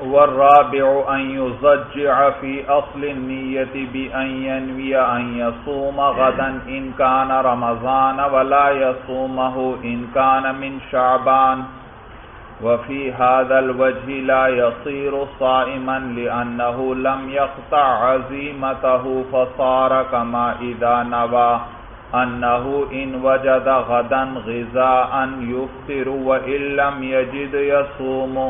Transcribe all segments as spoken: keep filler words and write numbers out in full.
والرابع أن يضجع في أصل النية بأن ينوي أن يصوم غدا إن كان رمضان ولا يصومه إن كان من شعبان وفي هذا الوجه لا يصير صائما لأنه لم يقطع عزيمته فصار كما إذا نوى أنه إن وجد غدا غذاء يفطر وإن لم يجد يصوم.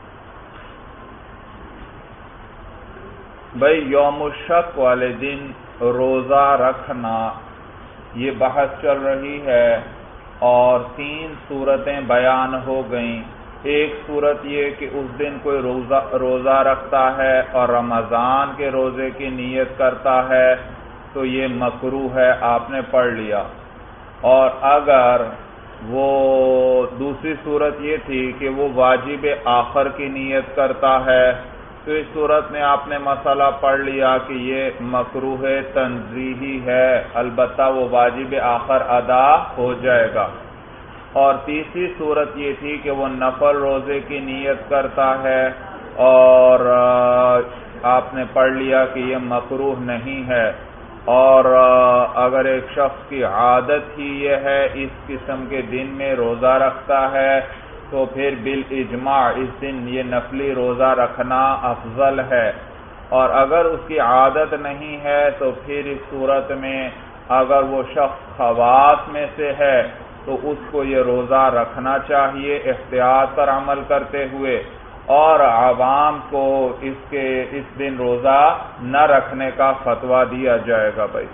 بھئی یوم الشک والے دن روزہ رکھنا یہ بحث چل رہی ہے اور تین صورتیں بیان ہو گئیں. ایک صورت یہ کہ اس دن کوئی روزہ روزہ رکھتا ہے اور رمضان کے روزے کی نیت کرتا ہے تو یہ مکروہ ہے، آپ نے پڑھ لیا. اور اگر وہ دوسری صورت یہ تھی کہ وہ واجب آخر کی نیت کرتا ہے تو اس صورت میں آپ نے مسئلہ پڑھ لیا کہ یہ مکروہ تنزیہی ہے، البتہ وہ واجب آخر ادا ہو جائے گا. اور تیسری صورت یہ تھی کہ وہ نفل روزے کی نیت کرتا ہے اور آپ نے پڑھ لیا کہ یہ مکروہ نہیں ہے. اور اگر ایک شخص کی عادت ہی یہ ہے اس قسم کے دن میں روزہ رکھتا ہے تو پھر بالاجماع اس دن یہ نفلی روزہ رکھنا افضل ہے. اور اگر اس کی عادت نہیں ہے تو پھر اس صورت میں اگر وہ شخص خواص میں سے ہے تو اس کو یہ روزہ رکھنا چاہیے احتیاط پر عمل کرتے ہوئے، اور عوام کو اس کے اس دن روزہ نہ رکھنے کا فتویٰ دیا جائے گا. بھائی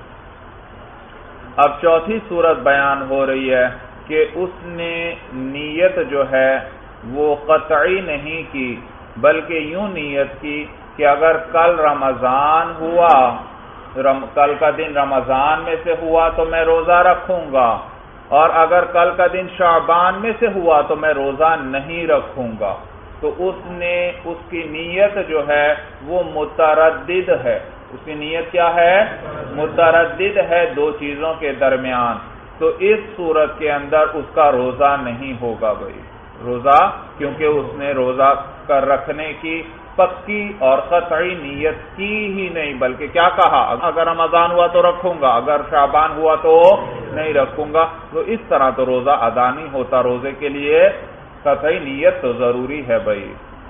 اب چوتھی صورت بیان ہو رہی ہے کہ اس نے نیت جو ہے وہ قطعی نہیں کی بلکہ یوں نیت کی کہ اگر کل رمضان ہوا، رم کل کا دن رمضان میں سے ہوا تو میں روزہ رکھوں گا، اور اگر کل کا دن شعبان میں سے ہوا تو میں روزہ نہیں رکھوں گا. تو اس نے اس کی نیت جو ہے وہ متردد ہے. اس کی نیت کیا ہے؟ متردد ہے دو چیزوں کے درمیان. تو اس صورت کے اندر اس کا روزہ نہیں ہوگا. بھائی روزہ کیونکہ اس نے روزہ کر رکھنے کی پکی اور قطعی نیت کی ہی نہیں، بلکہ کیا کہا اگر رمضان ہوا تو رکھوں گا، اگر شعبان ہوا تو نہیں رکھوں گا. تو اس طرح تو روزہ ادا نہیں ہوتا. روزے کے لیے قطعی نیت تو ضروری ہے. بھائی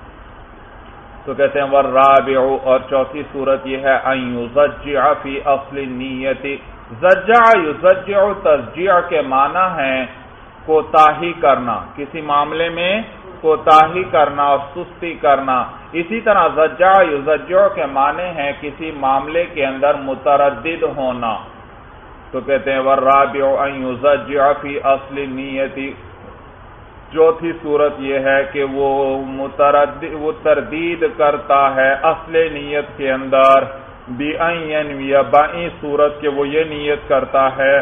تو کہتے ہیں والرابع، اور چوتھی صورت یہ ہے ان یضجع فی اصل النیت. زجع یزجع تزجیع کے معنی ہیں کوتاہی کرنا، کسی معاملے میں کوتاہی کرنا اور سستی کرنا. اسی طرح زجع یزجع کے معنی ہیں کسی معاملے کے اندر متردد ہونا. تو کہتے ہیں والرابع ان یضجع فی اصل النیت. چوتھی صورت یہ ہے کہ وہ متردد وہ تردید کرتا ہے اصل نیت کے اندر، بِأَن يَنْوِيَ بَعِی صورت کہ وہ یہ نیت کرتا ہے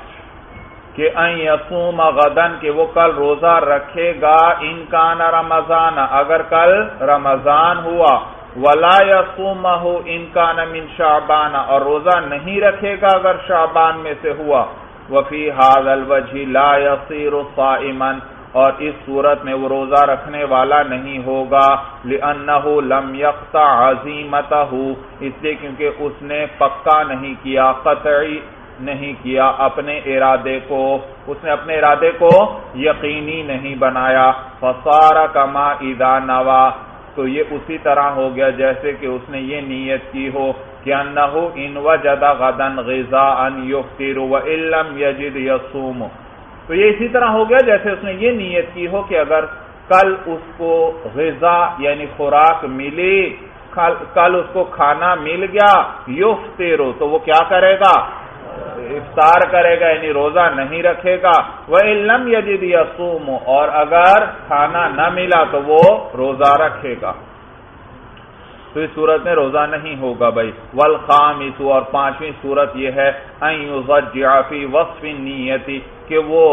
کہ ان یصوم غدن کہ وہ کل روزہ رکھے گا، ان کان رمضان اگر کل رمضان ہوا، ولا یصومہ ان کان من شعبان اور روزہ نہیں رکھے گا اگر شعبان میں سے ہوا. وفی ھذا الوجہ لا یصیر صائما اور اس صورت میں وہ روزہ رکھنے والا نہیں ہوگا، لأنہ لم یقطع عزیمتہ اس لیے کیونکہ اس نے پکا نہیں کیا، قطعی نہیں کیا اپنے ارادے کو، اس نے اپنے ارادے کو یقینی نہیں بنایا. فصار کما اذا نوى تو یہ اسی طرح ہو گیا جیسے کہ اس نے یہ نیت کی ہو کہ انہ ان وجد غدا غذاء یفطر وان لم یجد یصوم. تو یہ اسی طرح ہو گیا جیسے اس نے یہ نیت کی ہو کہ اگر کل اس کو غذا یعنی خوراک ملی، کل اس کو کھانا مل گیا، یفطر تو وہ کیا کرے گا؟ افطار کرے گا یعنی روزہ نہیں رکھے گا. وَإِن لَمْ يَجِدْ يَصُومُ اور اگر کھانا نہ ملا تو وہ روزہ رکھے گا. تو اس صورت میں روزہ نہیں ہوگا. بھائی والخامس اور پانچویں صورت یہ ہے ان یضجع فی وصف النیت کہ وہ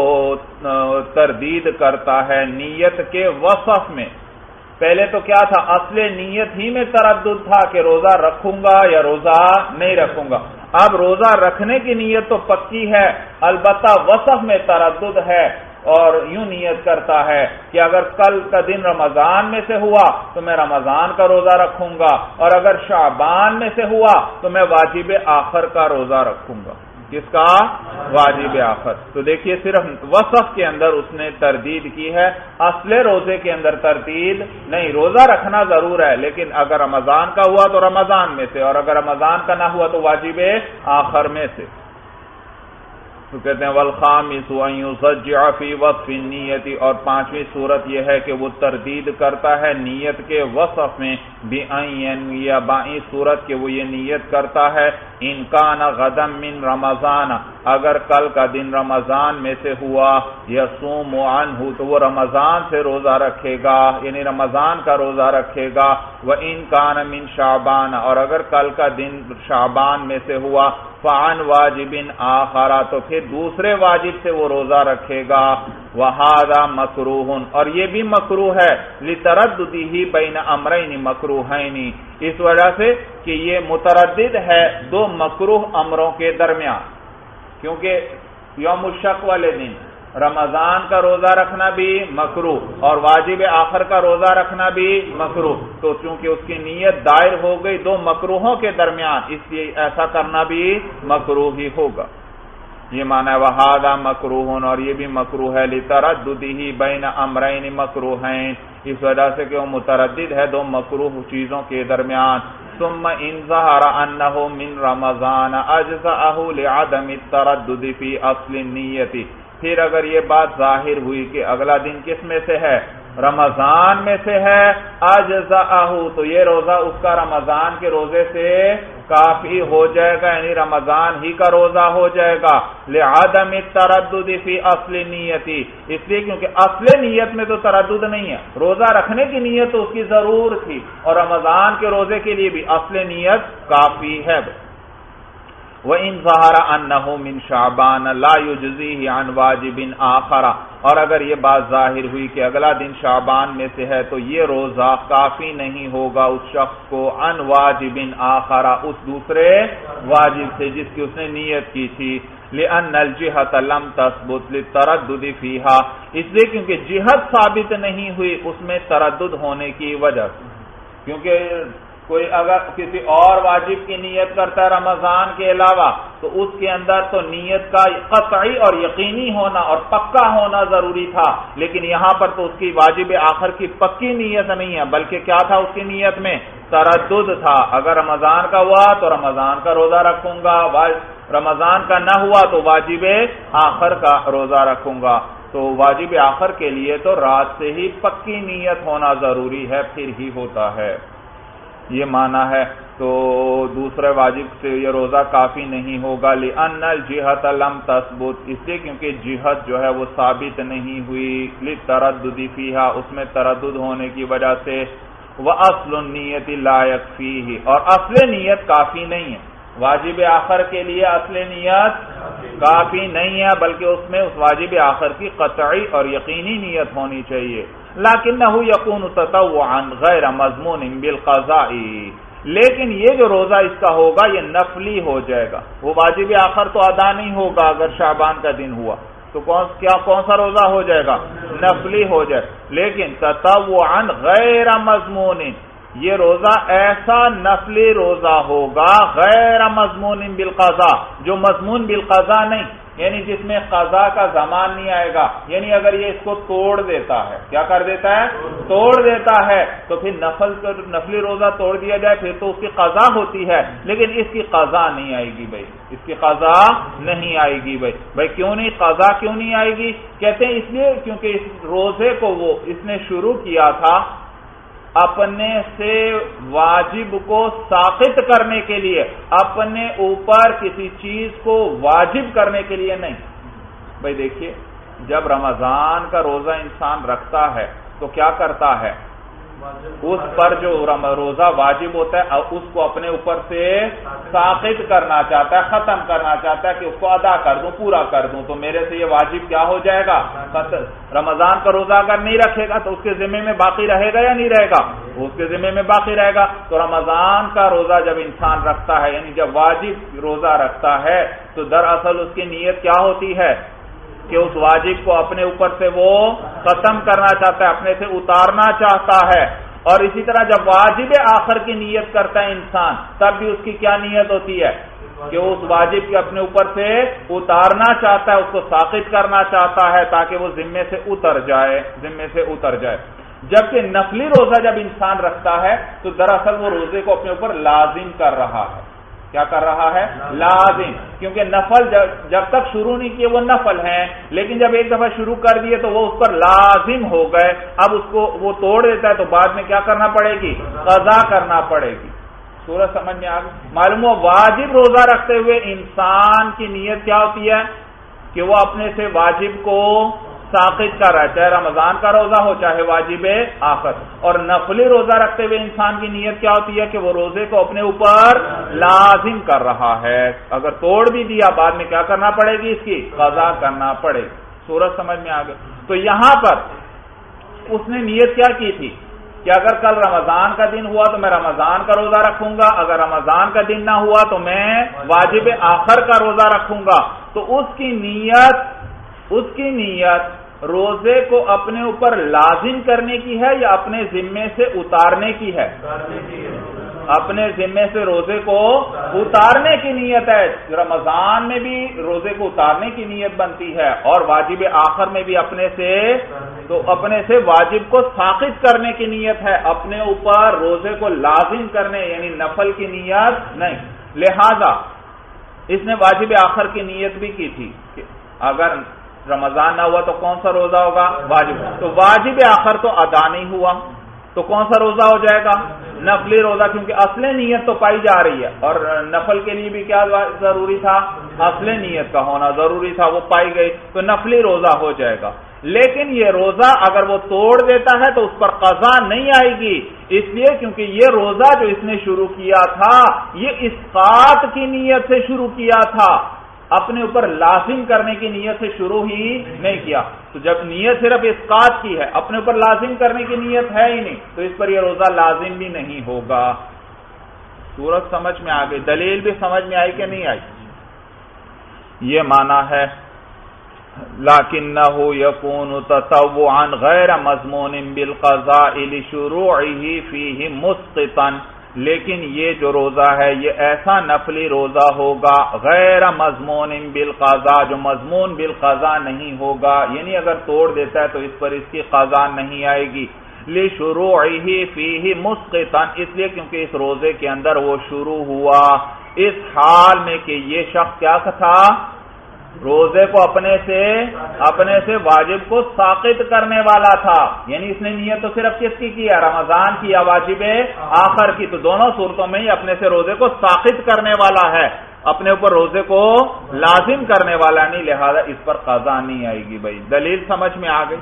تردید کرتا ہے نیت کے وصف میں. پہلے تو کیا تھا؟ اصل نیت ہی میں تردد تھا کہ روزہ رکھوں گا یا روزہ نہیں رکھوں گا. اب روزہ رکھنے کی نیت تو پکی ہے، البتہ وصف میں تردد ہے اور یوں نیت کرتا ہے کہ اگر کل کا دن رمضان میں سے ہوا تو میں رمضان کا روزہ رکھوں گا، اور اگر شعبان میں سے ہوا تو میں واجب آخر کا روزہ رکھوں گا۔ کس کا؟ واجب آخر۔ تو دیکھیے صرف وصف کے اندر اس نے تردید کی ہے، اصل روزے کے اندر تردید نہیں۔ روزہ رکھنا ضرور ہے، لیکن اگر رمضان کا ہوا تو رمضان میں سے، اور اگر رمضان کا نہ ہوا تو واجب آخر میں سے۔ تو کہتے ہیں والخامس ان یسجع فی وصف النیت، اور پانچویں صورت یہ ہے کہ وہ تردید کرتا ہے نیت کے وصف میں، بأن یا بائیں صورت کہ وہ یہ نیت کرتا ہے ان کان غدا من رمضان، اگر کل کا دن رمضان میں سے ہوا، یصوم عنہ تو وہ رمضان سے روزہ رکھے گا، یعنی رمضان کا روزہ رکھے گا، وان کان من شعبان، اور اگر کل کا دن شعبان میں سے ہوا، فعن واجب آخر تو پھر دوسرے واجب سے وہ روزہ رکھے گا، وہذا مکروہ، اور یہ بھی مکروہ ہے، لترددہ بین امرین مکروہین، اس وجہ سے کہ یہ متردد ہے دو مکروہ امروں کے درمیان، کیونکہ یوم الشک والے دن رمضان کا روزہ رکھنا بھی مکروہ اور واجب آخر کا روزہ رکھنا بھی مکروہ، تو چونکہ اس کی نیت دائر ہو گئی دو مکروہوں کے درمیان، اس لیے ایسا کرنا بھی مکروہ ہی ہوگا۔ یہ معنی ہے وہذا مکروہ، اور یہ بھی مکروہ ہے، لترددہ بین امرین مکروہین، اس وجہ سے کہ وہ متردد ہے دو مکروہ چیزوں کے درمیان۔ ثم ان ظہر انہ من رمضان اجزأہ لعدم التردد فی اصل النیت، پھر اگر یہ بات ظاہر ہوئی کہ اگلا دن کس میں سے ہے؟ رمضان میں سے ہے، اجزأہ تو یہ روزہ اس کا رمضان کے روزے سے کافی ہو جائے گا، یعنی رمضان ہی کا روزہ ہو جائے گا، لعدم التردد فی اصل نیت، اس لیے کیونکہ اصل نیت میں تو تردد نہیں ہے، روزہ رکھنے کی نیت تو اس کی ضرور تھی، اور رمضان کے روزے کے لیے بھی اصل نیت کافی ہے۔ وَإِنْ ظَهَرَ أَنَّهُ مِنْ شَعْبَانَ لَا يُجْزِيهِ عَنْ وَاجِبٍ آخَرَ، اور اگر یہ بات ظاہر ہوئی کہ اگلا دن شعبان میں سے ہے تو یہ روزہ کافی نہیں ہوگا اس شخص کو عن واجب آخر، اس دوسرے واجب سے جس کی اس نے نیت کی تھی، لِأَنَّ الْجِهَةَ لَمْ تَثْبُتْ لِلتَّرَدُّدِ فِيهَا، اس لیے کیونکہ جہت ثابت نہیں ہوئی اس میں تردد ہونے کی وجہ سے، کیونکہ کوئی اگر کسی اور واجب کی نیت کرتا ہے رمضان کے علاوہ تو اس کے اندر تو نیت کا قطعی اور یقینی ہونا اور پکا ہونا ضروری تھا، لیکن یہاں پر تو اس کی واجب آخر کی پکی نیت نہیں ہے، بلکہ کیا تھا اس کی نیت میں؟ تردد تھا، اگر رمضان کا ہوا تو رمضان کا روزہ رکھوں گا، رمضان کا نہ ہوا تو واجب آخر کا روزہ رکھوں گا، تو واجب آخر کے لیے تو رات سے ہی پکی نیت ہونا ضروری ہے، پھر ہی ہوتا ہے، یہ معنی ہے۔ تو دوسرے واجب سے یہ روزہ کافی نہیں ہوگا، لِأَنَّ الْجِهَةَ لَمْ تَثْبُتْ، اس لیے کیونکہ جہت جو ہے وہ ثابت نہیں ہوئی، لِلتَّرَدُّدِ فِيهَا، اس میں تردد ہونے کی وجہ سے، وَأَصْلُ النِّيَّةِ لَا يَكْفِيهِ، اور اصل نیت کافی نہیں ہے، واجب آخر کے لیے اصل نیت کافی نہیں ہے، بلکہ اس میں اس واجب آخر کی قطعی اور یقینی نیت ہونی چاہیے، لَكِنَّهُ يَكُونُ تَطَوُّعًا غَيْرَ مَضْمُونٍ بِالْقَضَاءِ، لیکن یہ جو روزہ اس کا ہوگا یہ نفلی ہو جائے گا، وہ واجب آخر تو ادا نہیں ہوگا اگر شعبان کا دن ہوا تو کون کیا کون سا روزہ ہو جائے گا؟ نفلی ہو جائے، لیکن تطوعا غیر مضمون، یہ روزہ ایسا نفلی روزہ ہوگا غیر مضمون بالقضاء، جو مضمون بالقضاء نہیں، یعنی جس میں قضا کا زمان نہیں آئے گا، یعنی اگر یہ اس کو توڑ دیتا ہے، کیا کر دیتا ہے؟ توڑ دیتا ہے، تو پھر نفل نفلی روزہ توڑ دیا جائے پھر تو اس کی قضا ہوتی ہے، لیکن اس کی قضا نہیں آئے گی بھائی، اس کی قضا نہیں آئے گی بھائی بھائی کیوں نہیں قضا کیوں نہیں آئے گی؟ کہتے ہیں اس لیے کیونکہ اس روزے کو وہ اس نے شروع کیا تھا اپنے سے واجب کو ساقط کرنے کے لیے، اپنے اوپر کسی چیز کو واجب کرنے کے لیے نہیں۔ بھائی دیکھیے جب رمضان کا روزہ انسان رکھتا ہے تو کیا کرتا ہے؟ اس پر جو روزہ واجب ہوتا ہے اس کو اپنے اوپر سے ساقط کرنا چاہتا ہے، ختم کرنا چاہتا ہے کہ اس کو ادا کر دوں، پورا کر دوں، تو میرے سے یہ واجب کیا ہو جائے گا؟ رمضان کا روزہ اگر نہیں رکھے گا تو اس کے ذمے میں باقی رہے گا یا نہیں رہے گا؟ اس کے ذمے میں باقی رہے گا۔ تو رمضان کا روزہ جب انسان رکھتا ہے، یعنی جب واجب روزہ رکھتا ہے، تو دراصل اس کی نیت کیا ہوتی ہے؟ کہ اس واجب کو اپنے اوپر سے وہ ختم کرنا چاہتا ہے، اپنے سے اتارنا چاہتا ہے۔ اور اسی طرح جب واجب آخر کی نیت کرتا ہے انسان، تب بھی اس کی کیا نیت ہوتی ہے کہ اس واجب کے اپنے اوپر سے اتارنا چاہتا ہے، اس کو ساقط کرنا چاہتا ہے تاکہ وہ ذمے سے اتر جائے، ذمے سے اتر جائے۔ جبکہ نفلی روزہ جب انسان رکھتا ہے تو دراصل وہ روزے کو اپنے اوپر لازم کر رہا ہے۔ کیا کر رہا ہے؟ لازم، کیونکہ نفل جب تک شروع نہیں کیے وہ نفل ہیں، لیکن جب ایک دفعہ شروع کر دیے تو وہ اس پر لازم ہو گئے۔ اب اس کو وہ توڑ دیتا ہے تو بعد میں کیا کرنا پڑے گی؟ قضا کرنا پڑے گی۔ سورج سمجھ میں آ گئی؟ معلوم ہو واجب روزہ رکھتے ہوئے انسان کی نیت کیا ہوتی ہے کہ وہ اپنے سے واجب کو ساقط کر رہا ہے، چاہے رمضان کا روزہ ہو چاہے واجب آخر۔ اور نفلی روزہ رکھتے ہوئے انسان کی نیت کیا ہوتی ہے کہ وہ روزے کو اپنے اوپر لازم کر رہا ہے۔ اگر توڑ بھی دیا بعد میں کیا کرنا پڑے گی؟ اس کی قضا کرنا پڑے گی۔ سورج سمجھ میں آ گئی؟ تو یہاں پر اس نے نیت کیا کی تھی کہ اگر کل رمضان کا دن ہوا تو میں رمضان کا روزہ رکھوں گا، اگر رمضان کا دن نہ ہوا تو میں واجب آخر کا روزہ رکھوں گا۔ تو اس کی نیت اس کی نیت روزے کو اپنے اوپر لازم کرنے کی ہے یا اپنے ذمے سے اتارنے کی ہے؟ اپنے ذمے سے روزے کو اتارنے کی نیت ہے۔ رمضان میں بھی روزے کو اتارنے کی نیت بنتی ہے اور واجب آخر میں بھی اپنے سے تو اپنے سے واجب کو ساقط کرنے کی نیت ہے، اپنے اوپر روزے کو لازم کرنے یعنی نفل کی نیت نہیں۔ لہذا اس نے واجب آخر کی نیت بھی کی تھی کہ اگر رمضان نہ ہوا تو کون سا روزہ ہوگا؟ واجب۔ تو واجب آخر تو ادا نہیں ہوا تو کون سا روزہ ہو جائے گا؟ نفلی روزہ، کیونکہ اصل نیت تو پائی جا رہی ہے اور نفل کے لیے بھی کیا ضروری تھا؟ اصل نیت کا ہونا ضروری تھا، وہ پائی گئی تو نفلی روزہ ہو جائے گا۔ لیکن یہ روزہ اگر وہ توڑ دیتا ہے تو اس پر قضا نہیں آئے گی، اس لیے کیونکہ یہ روزہ جو اس نے شروع کیا تھا یہ اسقاط کی نیت سے شروع کیا تھا، اپنے اوپر لازم کرنے کی نیت سے شروع ہی نہیں کیا۔ تو جب نیت صرف اسقاط کی ہے، اپنے اوپر لازم کرنے کی نیت ہے ہی نہیں، تو اس پر یہ روزہ لازم بھی نہیں ہوگا۔ سورج سمجھ میں آ گئی؟ دلیل بھی سمجھ میں آئی کہ نہیں آئی؟ یہ معنی ہے لَكِنَّهُ يَكُونُ تَطَوُّعًا غَيْرَ مَضْمُونٍ بِالْقَضَاءِ لِشُرُوعِهِ فِيهِ مُسْقِطًا، لیکن یہ جو روزہ ہے یہ ایسا نفلی روزہ ہوگا غیر مضمون بالقضاء، جو مضمون بالقضاء نہیں ہوگا، یعنی اگر توڑ دیتا ہے تو اس پر اس کی قضا نہیں آئے گی۔ لِشُرُوعِهِ فِيهِ مُسْقِطًا، اس لیے کیونکہ اس روزے کے اندر وہ شروع ہوا اس حال میں کہ یہ شخص کیا تھا؟ روزے کو اپنے سے اپنے سے واجب کو ساقط کرنے والا تھا، یعنی اس نے نیت تو صرف کس کی کی ہے؟ رمضان کی یا واجب آخر کی۔ تو دونوں صورتوں میں ہی اپنے سے روزے کو ساقط کرنے والا ہے، اپنے اوپر روزے کو لازم کرنے والا نہیں، لہذا اس پر قضا نہیں آئے گی۔ بھائی دلیل سمجھ میں آ گئی؟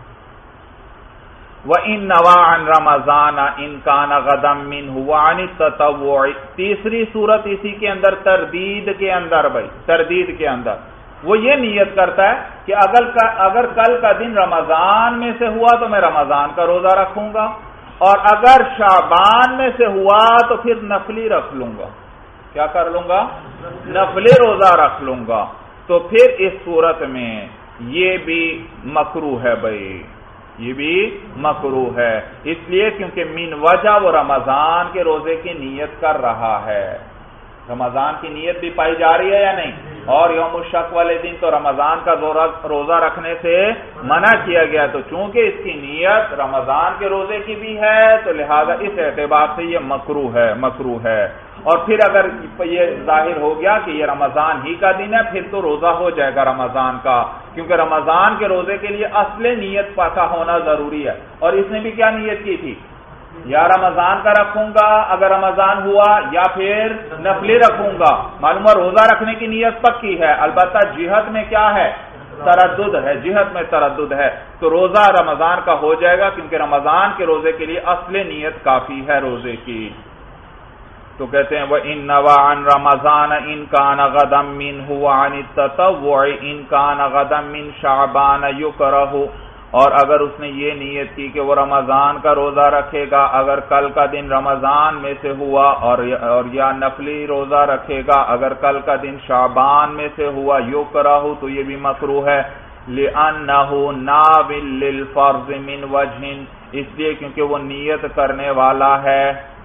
وَإِن نَوَىٰ عَن رَمَضَانَ إِن كَانَ غَدًا مِّنْهُ وَعَنِ التَّطَوُّعِ، تیسری صورت اسی کے اندر تردید کے اندر بھائی تردید کے اندر وہ یہ نیت کرتا ہے کہ اگر اگر کل کا دن رمضان میں سے ہوا تو میں رمضان کا روزہ رکھوں گا، اور اگر شعبان میں سے ہوا تو پھر نفلی رکھ لوں گا۔ کیا کر لوں گا؟ نفلی روزہ رکھ لوں گا۔ تو پھر اس صورت میں یہ بھی مکروہ ہے بھائی، یہ بھی مکروہ ہے، اس لیے کیونکہ من وجہ وہ رمضان کے روزے کی نیت کر رہا ہے۔ رمضان کی نیت بھی پائی جا رہی ہے یا نہیں؟ اور یوم الشک والے دن تو رمضان کا روزہ رکھنے سے منع کیا گیا، تو چونکہ اس کی نیت رمضان کے روزے کی بھی ہے تو لہذا اس اعتبار سے یہ مکروہ ہے مکروہ ہے اور پھر اگر یہ ظاہر ہو گیا کہ یہ رمضان ہی کا دن ہے پھر تو روزہ ہو جائے گا رمضان کا، کیونکہ رمضان کے روزے کے لیے اصل نیت پاکا ہونا ضروری ہے۔ اور اس نے بھی کیا نیت کی تھی؟ یا رمضان کا رکھوں گا اگر رمضان ہوا، یا پھر نفلی رکھوں گا۔ معلوم ہے روزہ رکھنے کی نیت پکی ہے، البتہ جہت میں کیا ہے؟ تردد ہے، جہت میں تردد ہے، تو روزہ رمضان کا ہو جائے گا کیونکہ رمضان کے روزے کے لیے اصل نیت کافی ہے روزے کی۔ تو کہتے ہیں وَإِن نَوَىٰ عَن رَمَضَانَ إِن كَانَ غَدًا مِّنْهُ وَعَنِ التَّطَوُّعِ إِن كَانَ غَدًا مِّن شَعْبَانَ يُكْرَهُ، اور اگر اس نے یہ نیت کی کہ وہ رمضان کا روزہ رکھے گا اگر کل کا دن رمضان میں سے ہوا، اور اور یا نفلی روزہ رکھے گا اگر کل کا دن شعبان میں سے ہوا، یکرہ، تو یہ بھی مکروہ ہے، لِأَنَّهُ نَاوٍ لِلْفَرْضِ مِنْ وَجْهٍ، اس لیے کیونکہ وہ نیت کرنے والا ہے،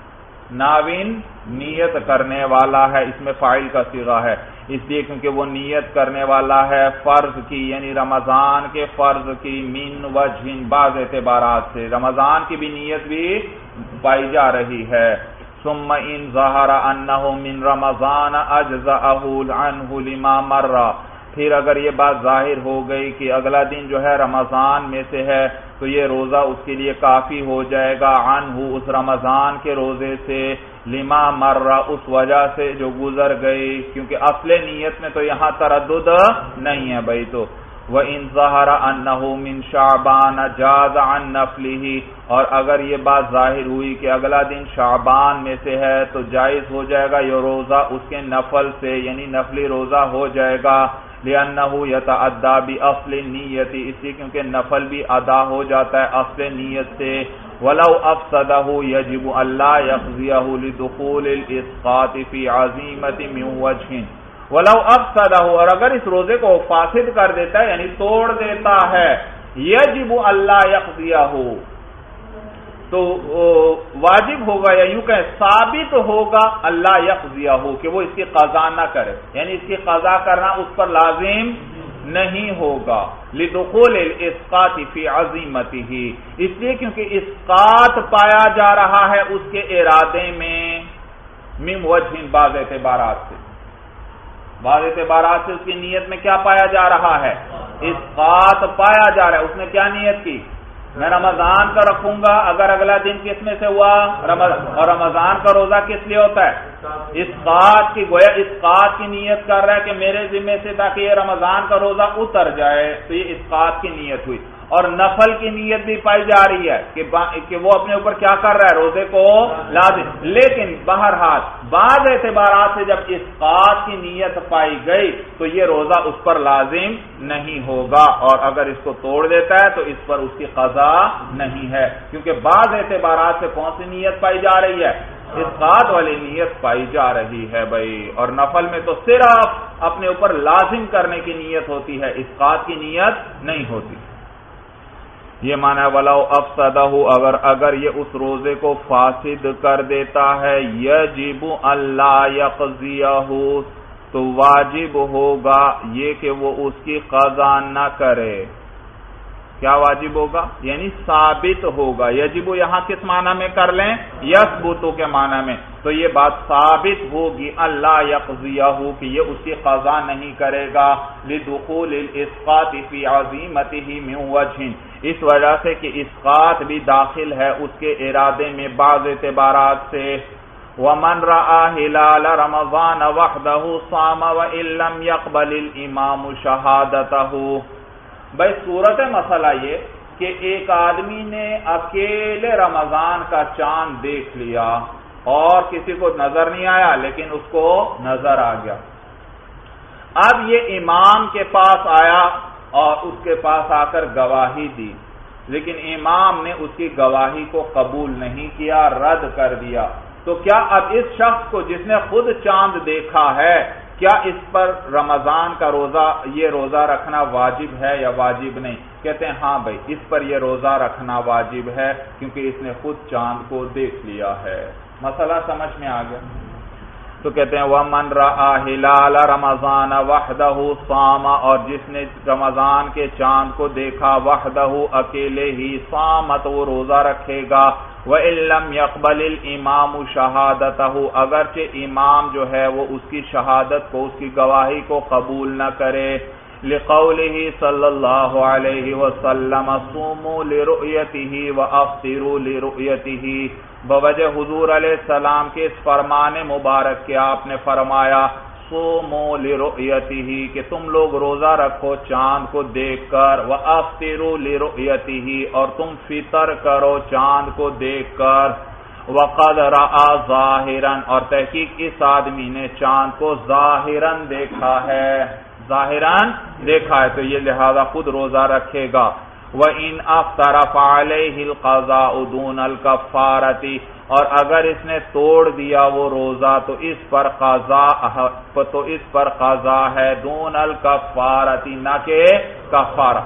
ناوین نیت کرنے والا ہے، اس میں فاعل کا صیغہ ہے، اس لیے کیونکہ وہ نیت کرنے والا ہے فرض کی، یعنی رمضان کے فرض کی، من وجہ بعض اعتبارات سے رمضان کی بھی نیت بھی پائی جا رہی ہے۔ ثم ان ظہر انہ من رمضان اجزأہ عنہ لما مر، پھر اگر یہ بات ظاہر ہو گئی کہ اگلا دن جو ہے رمضان میں سے ہے تو یہ روزہ اس کے لیے کافی ہو جائے گا، عنہ اس رمضان کے روزے سے، لما مر اس وجہ سے جو گزر گئی، کیونکہ اصل نیت میں تو یہاں تردد نہیں ہے بھائی۔ تو وَإِن ظَهَرَ أَنَّهُ مِن شَعْبَانَ جَازَ عَن نَفْلِهِ، اور اگر یہ بات ظاہر ہوئی کہ اگلا دن شعبان میں سے ہے تو جائز ہو جائے گا یہ روزہ اس کے نفل سے، یعنی نفلی روزہ ہو جائے گا، لِأَنَّهُ يَتَعَدَّى بِأَصْلِ النِّيَّةِ، اس لیے کیونکہ نفل بھی ادا ہو جاتا ہے اصل نیت سے۔ وَلَوْ أَفْسَدَهُ يَجِبُ أَلَّا يَقْضِيَهُ لِدُخُولِ الْإِسْقَاطِ فِي عَزِيمَةٍ مِنْ وَجْهٍ، وَلَوْ أَفْسَدَهُ، اور اگر اس روزے کو فاسد کر دیتا ہے یعنی توڑ دیتا ہے، يَجِبُ أَلَّا يَقْضِيَهُ، تو واجب ہوگا یا یوں کہیں ثابت ہوگا اللہ یقضیہ کہ وہ اس کی قضا نہ کرے، یعنی اس کی قضا کرنا اس پر لازم نہیں ہوگا، لدخول الاسقاط فی عزیمتہ، اس لیے کیونکہ اسقاط پایا جا رہا ہے اس کے ارادے میں، من وجہ بعض اعتبارات سے، بعض اعتبارات سے اس کی نیت میں کیا پایا جا رہا ہے، اسقاط پایا جا رہا ہے۔ اس نے کیا نیت کی، میں رمضان کا رکھوں گا، اگر اگلا دن کس میں سے ہوا رمضان، اور رمضان کا روزہ کس لیے ہوتا ہے، اسقاط کی، گویا اسقاط کی نیت کر رہا ہے کہ میرے ذمے سے تاکہ یہ رمضان کا روزہ اتر جائے، تو یہ اسقاط کی نیت ہوئی۔ اور نفل کی نیت بھی پائی جا رہی ہے کہ کہ وہ اپنے اوپر کیا کر رہا ہے، روزے کو لازم، لیکن بہرحال بعض اعتبارات سے جب اسقاط کی نیت پائی گئی تو یہ روزہ اس پر لازم نہیں ہوگا، اور اگر اس کو توڑ دیتا ہے تو اس پر اس کی قضا نہیں ہے، کیونکہ بعض اعتبارات سے کون سی نیت پائی جا رہی ہے، اسقاط والی نیت پائی جا رہی ہے بھائی، اور نفل میں تو صرف اپنے اوپر لازم کرنے کی نیت ہوتی ہے، اسقاط کی نیت نہیں ہوتی۔ یہ معنی وَلَوْ أَفْسَدَهُ، اگر اگر یہ اس روزے کو فاسد کر دیتا ہے، يَجِبُ أَلَّا يَقْضِيَهُ، تو واجب ہوگا یہ کہ وہ اس کی قضا نہ کرے۔ کیا واجب ہوگا، یعنی ثابت ہوگا، یجب یہاں کس معنی میں کر لیں، یثبت کے معنی میں، تو یہ بات ثابت ہوگی اللہ یقضیہ کہ یہ اس کی قضا نہیں کرے گا، لدخول الاسقاط فی عزیمتہ من وجہ، اس وجہ سے کہ اسقاط بھی داخل ہے اس کے ارادے میں بعض اعتبارات سے۔ وَمَنْ رَأَى هِلَالَ رَمَضَانَ وَحْدَهُ صَامَ وَإِن لَّمْ يَقْبَلِ الْإِمَامُ شَهَادَتَهُ، بھائی صورت مسئلہ یہ کہ ایک آدمی نے اکیلے رمضان کا چاند دیکھ لیا اور کسی کو نظر نہیں آیا لیکن اس کو نظر آ گیا، اب یہ امام کے پاس آیا اور اس کے پاس آ کر گواہی دی، لیکن امام نے اس کی گواہی کو قبول نہیں کیا، رد کر دیا، تو کیا اب اس شخص کو جس نے خود چاند دیکھا ہے کیا اس پر رمضان کا روزہ یہ روزہ رکھنا واجب ہے یا واجب نہیں؟ کہتے ہیں ہاں بھائی اس پر یہ روزہ رکھنا واجب ہے کیونکہ اس نے خود چاند کو دیکھ لیا ہے۔ مسئلہ سمجھ میں آ گیا؟ تو کہتے ہیں وَمَنْ رَأَى هِلَالَ رَمَضَانَ وَحْدَهُ صَامَ، اور جس نے رمضان کے چاند کو دیکھا وحدہ اکیلے ہی، صامت وہ روزہ رکھے گا، وَإِن لَّمْ يَقْبَلِ الْإِمَامُ شَهَادَتَهُ، اگرچہ امام جو ہے وہ اس کی شہادت کو، اس کی گواہی کو قبول نہ کرے، لِقَوْلِهِ صلی اللہ علیہ وسلم صُومُوا لِرُؤْيَتِهِ وَأَفْطِرُوا لِرُؤْيَتِهِ، بوجہ حضور علیہ السلام کے اس فرمان مبارک کے آپ نے فرمایا صُومُوا لِرُؤْيَتِهِ کہ تم لوگ روزہ رکھو چاند کو دیکھ کر، وَأَفْطِرُوا لِرُؤْيَتِهِ اور تم فطر کرو چاند کو دیکھ کر، وَقَدْ رَأَى ظَاهِرًا اور تحقیق اس آدمی نے چاند کو ظاہراً دیکھا ہے، ظاہراً دیکھا ہے تو یہ لہذا خود روزہ رکھے گا۔ وَإِنْ أَفْطَرَ فَعَلَيْهِ الْقَضَاءُ دُونَ الْكَفَّارَةِ اور اگر اس نے توڑ دیا وہ روزہ تو اس پر قضا تو اس پر قضا ہے، دون الکفارۃ نہ کہ کفارہ.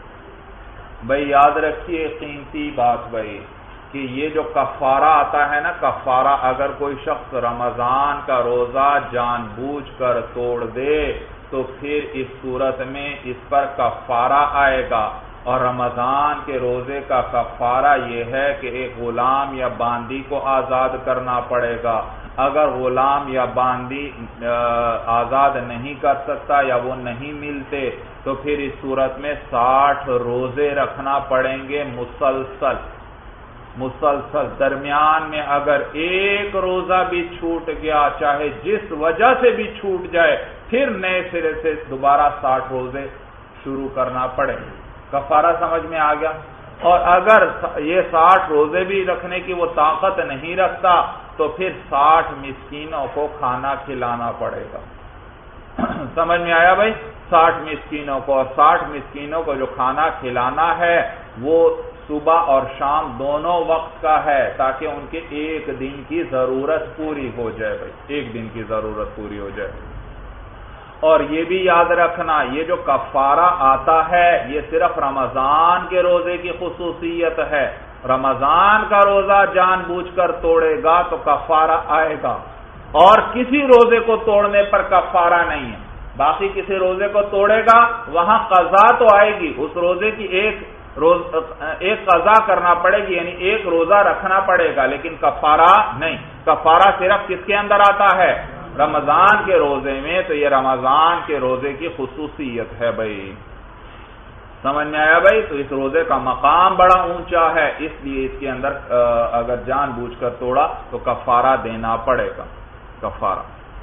بھائی یاد رکھیے قیمتی بات بھائی کہ یہ جو کفارہ آتا ہے نا، کفارہ اگر کوئی شخص رمضان کا روزہ جان بوجھ کر توڑ دے تو پھر اس صورت میں اس پر کفارہ آئے گا. اور رمضان کے روزے کا کفارہ یہ ہے کہ ایک غلام یا باندی کو آزاد کرنا پڑے گا. اگر غلام یا باندی آزاد نہیں کر سکتا یا وہ نہیں ملتے تو پھر اس صورت میں ساٹھ روزے رکھنا پڑیں گے مسلسل مسلسل. درمیان میں اگر ایک روزہ بھی چھوٹ گیا، چاہے جس وجہ سے بھی چھوٹ جائے، پھر نئے سرے سے دوبارہ ساٹھ روزے شروع کرنا پڑے. کفارہ سمجھ میں آ گیا. اور اگر یہ ساٹھ روزے بھی رکھنے کی وہ طاقت نہیں رکھتا تو پھر ساٹھ مسکینوں کو کھانا کھلانا پڑے گا. سمجھ میں آیا بھائی؟ ساٹھ مسکینوں کو، اور ساٹھ مسکینوں کو جو کھانا کھلانا ہے وہ صبح اور شام دونوں وقت کا ہے تاکہ ان کے ایک دن کی ضرورت پوری ہو جائے. بھائی ایک دن کی ضرورت پوری ہو جائے. اور یہ بھی یاد رکھنا یہ جو کفارہ آتا ہے یہ صرف رمضان کے روزے کی خصوصیت ہے. رمضان کا روزہ جان بوجھ کر توڑے گا تو کفارہ آئے گا، اور کسی روزے کو توڑنے پر کفارہ نہیں ہے. باقی کسی روزے کو توڑے گا وہاں قضا تو آئے گی، اس روزے کی ایک روز ایک قضا کرنا پڑے گی، یعنی ایک روزہ رکھنا پڑے گا، لیکن کفارہ نہیں. کفارہ صرف کس کے اندر آتا ہے؟ رمضان کے روزے میں. تو یہ رمضان کے روزے کی خصوصیت ہے بھائی. سمجھ میں آیا بھائی؟ تو اس روزے کا مقام بڑا اونچا ہے، اس لیے اس کے اندر اگر جان بوجھ کر توڑا تو کفارہ دینا پڑے گا. کفارہ.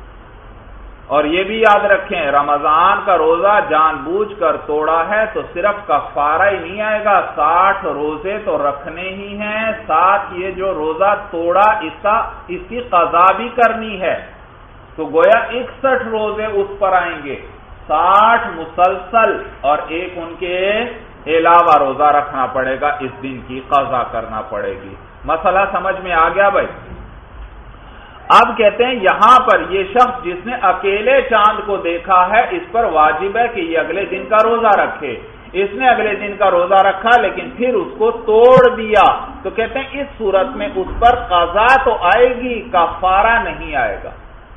اور یہ بھی یاد رکھیں رمضان کا روزہ جان بوجھ کر توڑا ہے تو صرف کفارہ ہی نہیں آئے گا، ساٹھ روزے تو رکھنے ہی ہیں، ساتھ یہ جو روزہ توڑا اس کا اس کی قضا بھی کرنی ہے. تو گویا اکسٹھ روزے اس پر آئیں گے، ساٹھ مسلسل، اور ایک ان کے علاوہ روزہ رکھنا پڑے گا، اس دن کی قضا کرنا پڑے گی. مسئلہ سمجھ میں آ گیا بھائی؟ اب کہتے ہیں یہاں پر یہ شخص جس نے اکیلے چاند کو دیکھا ہے اس پر واجب ہے کہ یہ اگلے دن کا روزہ رکھے. اس نے اگلے دن کا روزہ رکھا لیکن پھر اس کو توڑ دیا تو کہتے ہیں اس صورت میں اس پر قضا تو آئے گی، کفارہ نہیں آئے گا.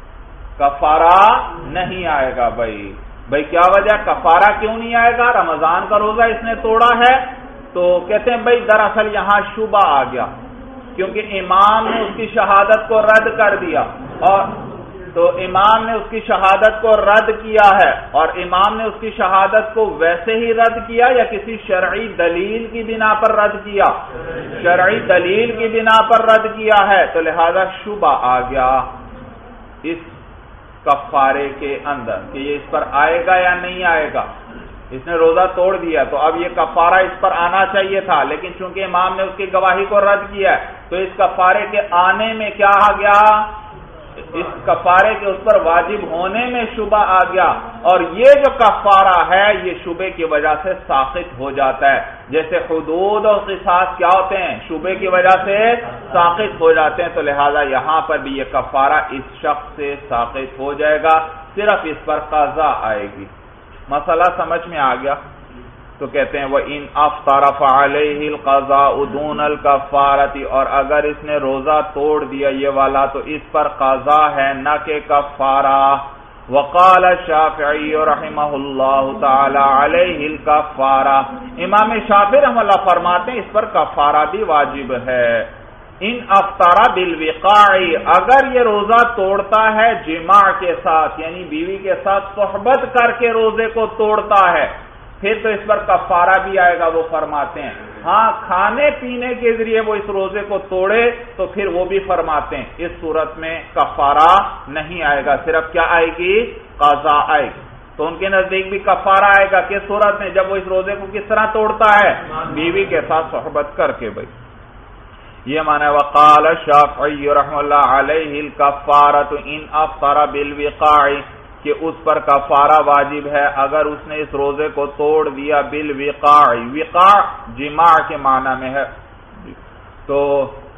کفارہ نہیں آئے گا بھائی. بھائی کیا وجہ؟ کفارہ کیوں نہیں آئے گا؟ رمضان کا روزہ اس نے توڑا ہے. تو کہتے ہیں بھائی دراصل یہاں شبہ آ گیا کیونکہ امام نے اس کی شہادت کو رد کر دیا، اور تو امام نے اس کی شہادت کو رد کیا ہے، اور امام نے اس کی شہادت کو ویسے ہی رد کیا یا کسی شرعی دلیل کی بنا پر رد کیا؟ شرعی دلیل کی بنا پر رد کیا ہے. تو لہذا شبہ آ گیا اس کفارے کے اندر کہ یہ اس پر آئے گا یا نہیں آئے گا. اس نے روزہ توڑ دیا تو اب یہ کفارہ اس پر آنا چاہیے تھا، لیکن چونکہ امام نے اس کی گواہی کو رد کیا ہے تو اس کفارے کے آنے میں کیا آ گیا؟ اس کفارے کے اس پر واجب ہونے میں شبہ آ گیا. اور یہ جو کفارہ ہے یہ شبے کی وجہ سے ساقط ہو جاتا ہے. جیسے حدود اور قصاص کیا ہوتے ہیں؟ شبے کی وجہ سے ساقط ہو جاتے ہیں. تو لہذا یہاں پر بھی یہ کفارہ اس شخص سے ساقط ہو جائے گا، صرف اس پر قضا آئے گی. مسئلہ سمجھ میں آ گیا؟ تو کہتے ہیں وَإِنْ أَفْطَرَ فَعَلَيْهِ الْقَضَاءُ دُونَ الْكَفَّارَةِ، اور اگر اس نے روزہ توڑ دیا یہ والا تو اس پر قضا ہے نہ کہ کفارہ. وقال الشافعی رحمہ اللہ تعالی علیہ الکفارہ، امام شافعی رحمہ اللہ فرماتے ہیں اس پر کفارہ بھی واجب ہے. ان افطر بالوقاع، اگر یہ روزہ توڑتا ہے جماع کے ساتھ یعنی بیوی کے ساتھ صحبت کر کے روزے کو توڑتا ہے پھر تو اس پر کفارہ بھی آئے گا. وہ فرماتے ہیں ہاں کھانے پینے کے ذریعے وہ اس روزے کو توڑے تو پھر وہ بھی فرماتے ہیں اس صورت میں کفارہ نہیں آئے گا، صرف کیا آئے گی؟ قضا آئے گی. تو ان کے نزدیک بھی کفارہ آئے گا کس صورت میں؟ جب وہ اس روزے کو کس طرح توڑتا ہے؟ بیوی کے ساتھ صحبت کر کے. بھائی یہ معنی وقال الشافعی رحمہ اللہ علیہ الکفارۃ ان افطر بالوقاع، کہ اس پر کفارہ واجب ہے اگر اس نے اس روزے کو توڑ دیا بالوقاع. وقاع جماع کے معنی میں ہے. تو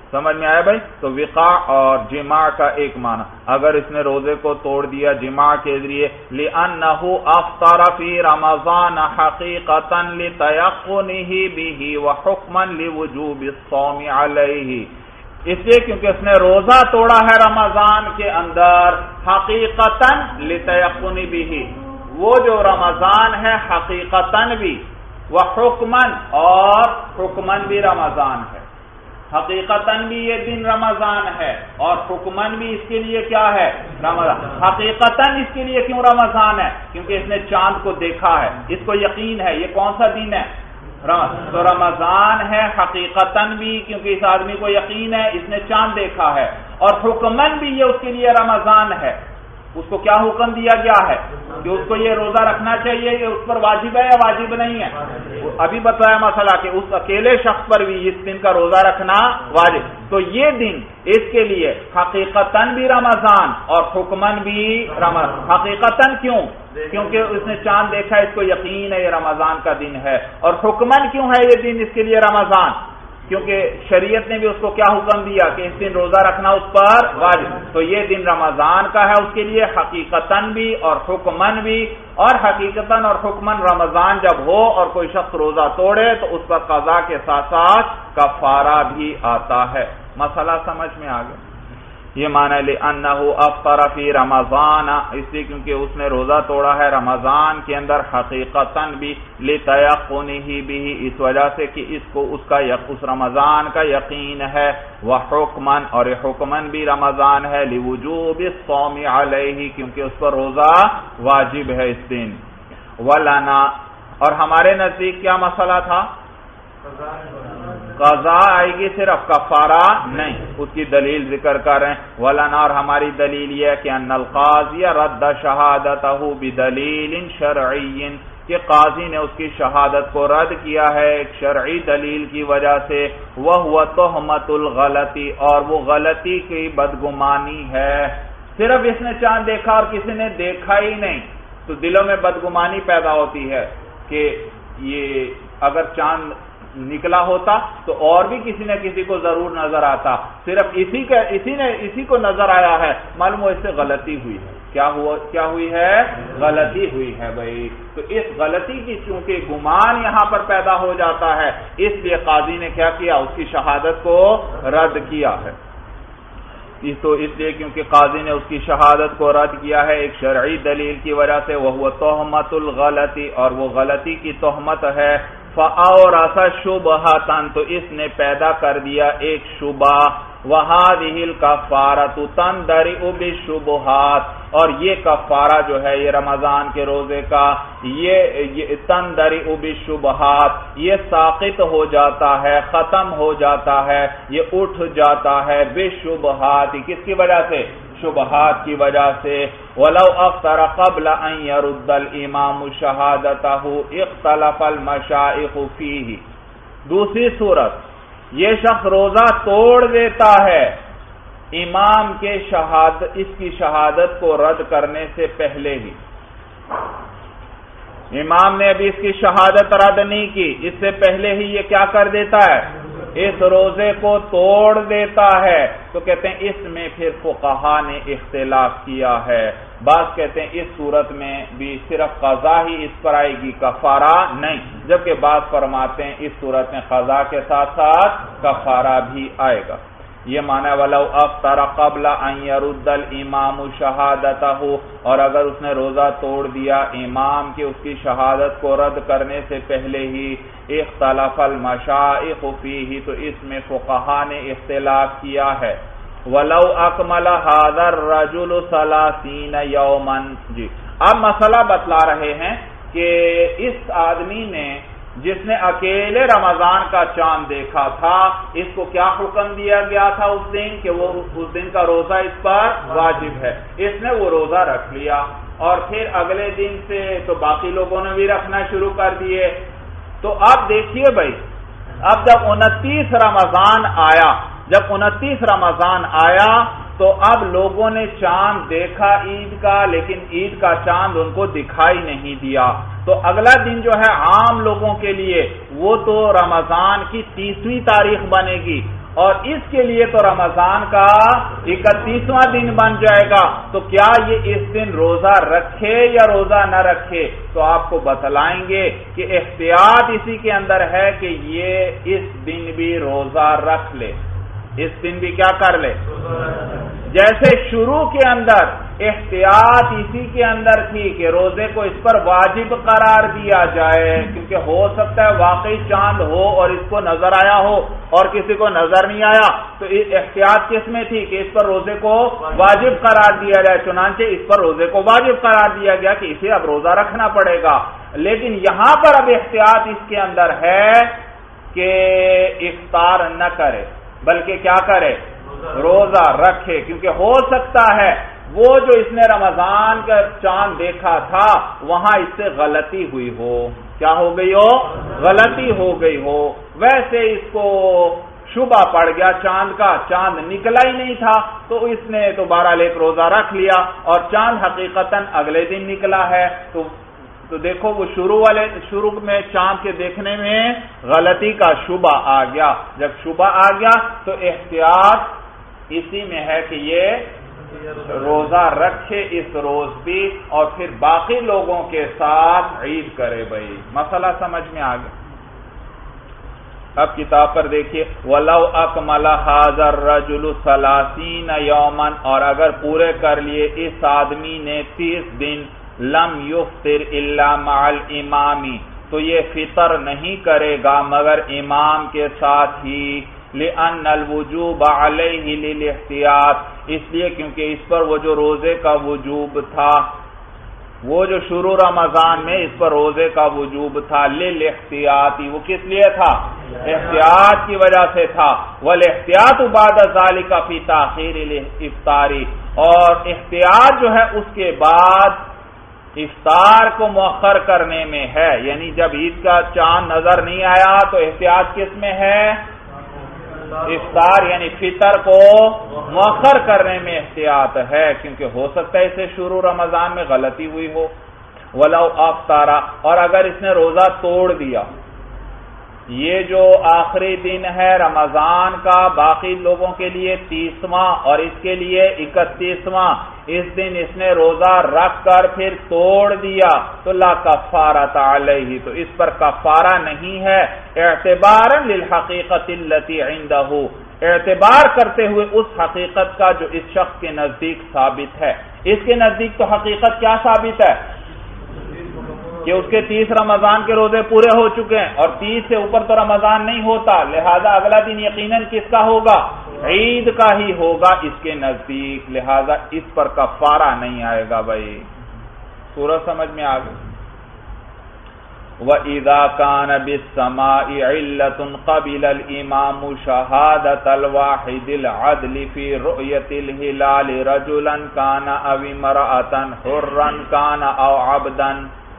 سمجھ میں آیا بھائی؟ تو وقاع اور جماع کا ایک معنی، اگر اس نے روزے کو توڑ دیا جماع کے ذریعے، لِأَنَّهُ أَفْطَرَ فِي رَمَضَانَ حَقِيقَةً لِتَيَقُّنِهِ بِهِ وَحُكْمًا لِوُجُوبِ الصَّوْمِ عَلَيْهِ، اس لیے کیونکہ اس نے روزہ توڑا ہے رمضان کے اندر حقیقتاً لِتَيَقُّنِ بِهِ، وہ جو رمضان ہے حقیقتاً بھی، وحکماً اور حکماً بھی رمضان ہے، حقیقتاً بھی یہ دن رمضان ہے اور حکماً بھی اس کے لیے کیا ہے؟ رمضان۔ حقیقتاً اس کے لیے کیوں رمضان ہے؟ کیونکہ اس نے چاند کو دیکھا ہے، اس کو یقین ہے۔ یہ کون سا دن ہے؟ تو رمضان ہے حقیقتاً بھی کیونکہ اس آدمی کو یقین ہے، اس نے چاند دیکھا ہے، اور حکماً بھی یہ اس کے لیے رمضان ہے۔ اس کو کیا حکم دیا گیا ہے کہ اس کو یہ روزہ رکھنا چاہیے، یہ اس پر واجب ہے یا واجب نہیں ہے؟ ابھی بتایا مسئلہ کہ اس اکیلے شخص پر بھی اس دن کا روزہ رکھنا واجب، تو یہ دن اس کے لیے حقیقتاً بھی رمضان اور حکماً بھی رمضان۔ حقیقتاً کیوں؟ کیونکہ اس نے چاند دیکھا، اس کو یقین ہے یہ رمضان کا دن ہے، اور حکماً کیوں ہے یہ دن اس کے لیے رمضان؟ کیونکہ شریعت نے بھی اس کو کیا حکم دیا کہ اس دن روزہ رکھنا اس پر واجب، تو یہ دن رمضان کا ہے اس کے لیے حقیقتاً بھی اور حکماً بھی، اور حقیقتاً اور حکماً رمضان جب ہو اور کوئی شخص روزہ توڑے تو اس پر قضا کے ساتھ ساتھ کفارہ بھی آتا ہے۔ مسئلہ سمجھ میں آ گیا؟ یہ معنی لِأَنَّهُ أَفْطَرَ فِي رَمَضَانَ، اس لیے کیونکہ اس نے روزہ توڑا ہے رمضان کے اندر حقیقتاً بھی، لِتَيَقُّنِهِ بِهِ، اس وجہ سے کہ اس کو اس کا اس رمضان کا یقین ہے، وَحُكْمًا، اور حکماً بھی رمضان ہے، لِوُجُوبِ الصَّوْمِ عَلَيْهِ، کیونکہ اس پر روزہ واجب ہے اس دن۔ وَلَنَا، اور ہمارے نزدیک کیا مسئلہ تھا؟ قضا آئے گی، صرف کفارہ نہیں، اس کی دلیل ذکر کر رہے ہیں۔ وَلَنَا، اور ہماری دلیل یہ ہے کہ أَنَّ الْقَاضِيَ رَدَّ شَهَادَتَهُ بِدَلِيلٍ شَرْعِيٍّ، کہ قاضی نے اس کی شہادت کو رد کیا ہے ایک شرعی دلیل کی وجہ سے، وَهُوَ تُهْمَةُ الْغَلَطِ، اور وہ غلطی کی بدگمانی ہے۔ صرف اس نے چاند دیکھا اور کسی نے دیکھا ہی نہیں، تو دلوں میں بدگمانی پیدا ہوتی ہے کہ یہ اگر چاند نکلا ہوتا تو اور بھی کسی نہ کسی کو ضرور نظر آتا، صرف اسی کا اسی نے اسی کو نظر آیا ہے، معلوم ہو اس سے غلطی ہوئی ہے۔ کیا ہوا کیا ہوئی ہے؟ غلطی ہوئی ہے بھائی۔ تو اس غلطی کی چونکہ گمان یہاں پر پیدا ہو جاتا ہے، اس لیے قاضی نے کیا کیا؟ اس کی شہادت کو رد کیا ہے۔ تو اس لیے کیونکہ قاضی نے اس کی شہادت کو رد کیا ہے ایک شرعی دلیل کی وجہ سے، وَهُوَ تُهْمَةُ الْغَلَطِ، اور وہ غلطی کی تہمت ہے، فَأَوْرَثَ شُبْهَةً، تو اس نے پیدا کر دیا ایک شبہ، وَهَذِهِ الْكَفَّارَةُ تَنْدَرِئُ بِالشُّبُهَاتِ، اور یہ کفارہ جو ہے یہ رمضان کے روزے کا، یہ تَنْدَرِئُ بِالشُّبُهَاتِ، یہ ساقط ہو جاتا ہے، ختم ہو جاتا ہے، یہ اٹھ جاتا ہے، بِالشُّبُهَاتِ، کس کی وجہ سے؟ شبہات کی وجہ سے۔ وَلَوْ أَفْطَرَ قَبْلَ أَنْ يَرُدَّ الْإِمَامُ شَهَادَتَهُ اخْتَلَفَ الْمَشَائِخُ فِيهِ، دوسری صورت، یہ شخص روزہ توڑ دیتا ہے امام کے شہادت اس کی شہادت کو رد کرنے سے پہلے ہی، امام نے ابھی اس کی شہادت رد نہیں کی، اس سے پہلے ہی یہ کیا کر دیتا ہے؟ اس روزے کو توڑ دیتا ہے، تو کہتے ہیں اس میں پھر فقہا نے اختلاف کیا ہے۔ بعض کہتے ہیں اس صورت میں بھی صرف قضا ہی اس پر آئے گی، کفارہ نہیں، جبکہ بعض فرماتے ہیں اس صورت میں قضا کے ساتھ ساتھ کفارہ بھی آئے گا۔ یہ معنی وَلَوْ أَفْطَرَ قَبْلَ أَنْ يَرُدَّ الْإِمَامُ شَهَادَتَهُ، اور اگر اس نے روزہ توڑ دیا امام کی اس کی شہادت کو رد کرنے سے پہلے ہی، اختلف المشائخ فیہ، تو اس میں فقہا نے اختلاف کیا ہے۔ وَلَوْ أَكْمَلَ هَذَا الرَّجُلُ ثَلَاثِينَ يَوْمًا، جی اب مسئلہ بتلا رہے ہیں کہ اس آدمی نے جس نے اکیلے رمضان کا چاند دیکھا تھا، اس کو کیا حکم دیا گیا تھا اس دن کہ وہ اس دن کا روزہ اس پر واجب ہے، اس نے وہ روزہ رکھ لیا، اور پھر اگلے دن سے تو باقی لوگوں نے بھی رکھنا شروع کر دیے۔ تو اب دیکھیے بھائی، اب جب انتیس رمضان آیا جب انتیس رمضان آیا تو اب لوگوں نے چاند دیکھا عید کا، لیکن عید کا چاند ان کو دکھائی نہیں دیا، تو اگلا دن جو ہے عام لوگوں کے لیے وہ تو رمضان کی تیسویں تاریخ بنے گی، اور اس کے لیے تو رمضان کا اکتیسواں دن بن جائے گا، تو کیا یہ اس دن روزہ رکھے یا روزہ نہ رکھے؟ تو آپ کو بتلائیں گے کہ احتیاط اسی کے اندر ہے کہ یہ اس دن بھی روزہ رکھ لے، اس دن بھی کیا کر لے؟ جیسے شروع کے اندر احتیاط اسی کے اندر تھی کہ روزے کو اس پر واجب قرار دیا جائے، کیونکہ ہو سکتا ہے واقعی چاند ہو اور اس کو نظر آیا ہو اور کسی کو نظر نہیں آیا، تو احتیاط کس میں تھی کہ اس پر روزے کو واجب قرار دیا جائے، چنانچہ اس پر روزے کو واجب قرار دیا گیا کہ اسے اب روزہ رکھنا پڑے گا۔ لیکن یہاں پر اب احتیاط اس کے اندر ہے کہ افطار نہ کرے بلکہ کیا کرے؟ روزہ رکھے، کیونکہ ہو سکتا ہے وہ جو اس نے رمضان کا چاند دیکھا تھا وہاں اس سے غلطی ہوئی ہو، کیا ہو گئی ہو؟ غلطی ہو گئی ہو، ویسے اس کو شبہ پڑ گیا چاند کا، چاند نکلا ہی نہیں تھا، تو اس نے تو بہرحال ایک روزہ رکھ لیا اور چاند حقیقتاً اگلے دن نکلا ہے، تو تو دیکھو وہ شروع والے شروع میں چاند کے دیکھنے میں غلطی کا شبہ آ گیا، جب شبہ آ گیا تو احتیاط اسی میں ہے کہ یہ روزہ رکھے اس روز بھی اور پھر باقی لوگوں کے ساتھ عید کرے۔ بھائی مسئلہ سمجھ میں آ گیا؟ اب کتاب پر دیکھیے، وَلَوْ أَكْمَلَ هَذَا الرَّجُلُ ثَلَاثِينَ يَوْمًا، اور اگر پورے کر لیے اس آدمی نے تیس دن، لم یفطر الا مع الامام، تو یہ فطر نہیں کرے گا مگر امام کے ساتھ ہی، لأن الوجوب علیہ للاحتیاط، اس لیے کیونکہ اس پر وہ جو روزے کا وجوب تھا، وہ جو شروع رمضان میں اس پر روزے کا وجوب تھا، للاحتیاطی، وہ کس لیے تھا؟ احتیاط کی وجہ سے تھا، والاحتیاط بعد ذلك فی تاخیر الافطار، اور احتیاط جو ہے اس کے بعد افطار کو مؤخر کرنے میں ہے، یعنی جب عید کا چاند نظر نہیں آیا تو احتیاط کس میں ہے؟ افطار یعنی فطر کو مؤخر کرنے میں احتیاط ہے، کیونکہ ہو سکتا ہے اسے شروع رمضان میں غلطی ہوئی ہو۔ وَلَوْ أَفْطَرَ، اور اگر اس نے روزہ توڑ دیا، یہ جو آخری دن ہے رمضان کا باقی لوگوں کے لیے تیسواں اور اس کے لیے اکتیسواں، اس دن اس نے روزہ رکھ کر پھر توڑ دیا تو لا کفارۃ علیہ، تو اس پر کفارہ نہیں ہے، اعتبارا للحقیقت التي عنده، اعتبار کرتے ہوئے اس حقیقت کا جو اس شخص کے نزدیک ثابت ہے۔ اس کے نزدیک تو حقیقت کیا ثابت ہے کہ اس کے تیس رمضان کے روزے پورے ہو چکے ہیں اور تیس سے اوپر تو رمضان نہیں ہوتا، لہذا اگلا دن یقیناً کس کا ہوگا؟ عید کا ہی ہوگا اس کے نزدیک، لہذا اس پر کفارہ نہیں آئے گا۔ بھائی سورہ سمجھ میں آ گئی؟ وَإِذَا كَانَ بِالسَّمَاءِ عِلَّةٌ قَبِلَ الْإِمَامُ شَهَادَةَ الْوَاحِدِ الْعَدْلِ فِي رُؤْيَةِ الْهِلَالِ رَجُلًا كَانَ أَوْ امْرَأَةً حُرًّا كَانَ أَوْ عَبْدًا۔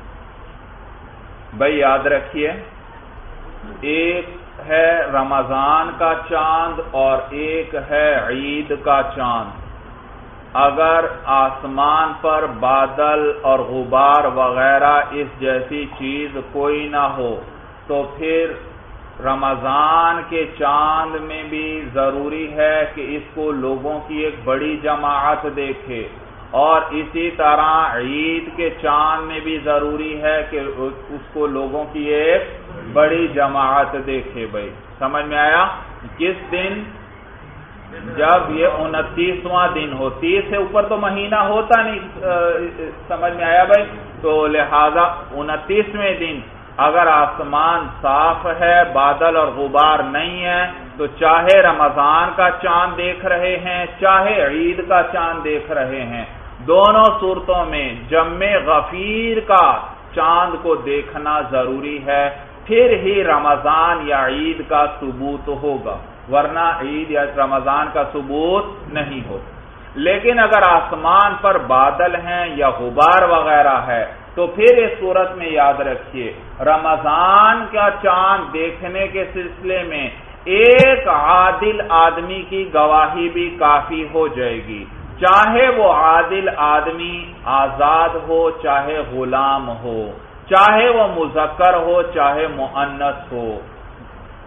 بھائی یاد رکھیے، ایک ہے رمضان کا چاند اور ایک ہے عید کا چاند، اگر آسمان پر بادل اور غبار وغیرہ اس جیسی چیز کوئی نہ ہو تو پھر رمضان کے چاند میں بھی ضروری ہے کہ اس کو لوگوں کی ایک بڑی جماعت دیکھے، اور اسی طرح عید کے چاند میں بھی ضروری ہے کہ اس کو لوگوں کی ایک بڑی جماعت دیکھے۔ بھائی سمجھ میں آیا؟ کس دن؟ جب یہ انتیسواں دن ہو، تیس سے اوپر تو مہینہ ہوتا نہیں، سمجھ میں آیا بھائی؟ تو لہذا انتیسویں دن اگر آسمان صاف ہے، بادل اور غبار نہیں ہے، تو چاہے رمضان کا چاند دیکھ رہے ہیں چاہے عید کا چاند دیکھ رہے ہیں، دونوں صورتوں میں جمع غفیر کا چاند کو دیکھنا ضروری ہے، پھر ہی رمضان یا عید کا ثبوت ہوگا، ورنہ عید یا رمضان کا ثبوت نہیں ہو۔ لیکن اگر آسمان پر بادل ہیں یا غبار وغیرہ ہے تو پھر اس صورت میں یاد رکھیے رمضان کا چاند دیکھنے کے سلسلے میں ایک عادل آدمی کی گواہی بھی کافی ہو جائے گی، چاہے وہ عادل آدمی آزاد ہو چاہے غلام ہو، چاہے وہ مذکر ہو چاہے مؤنث ہو،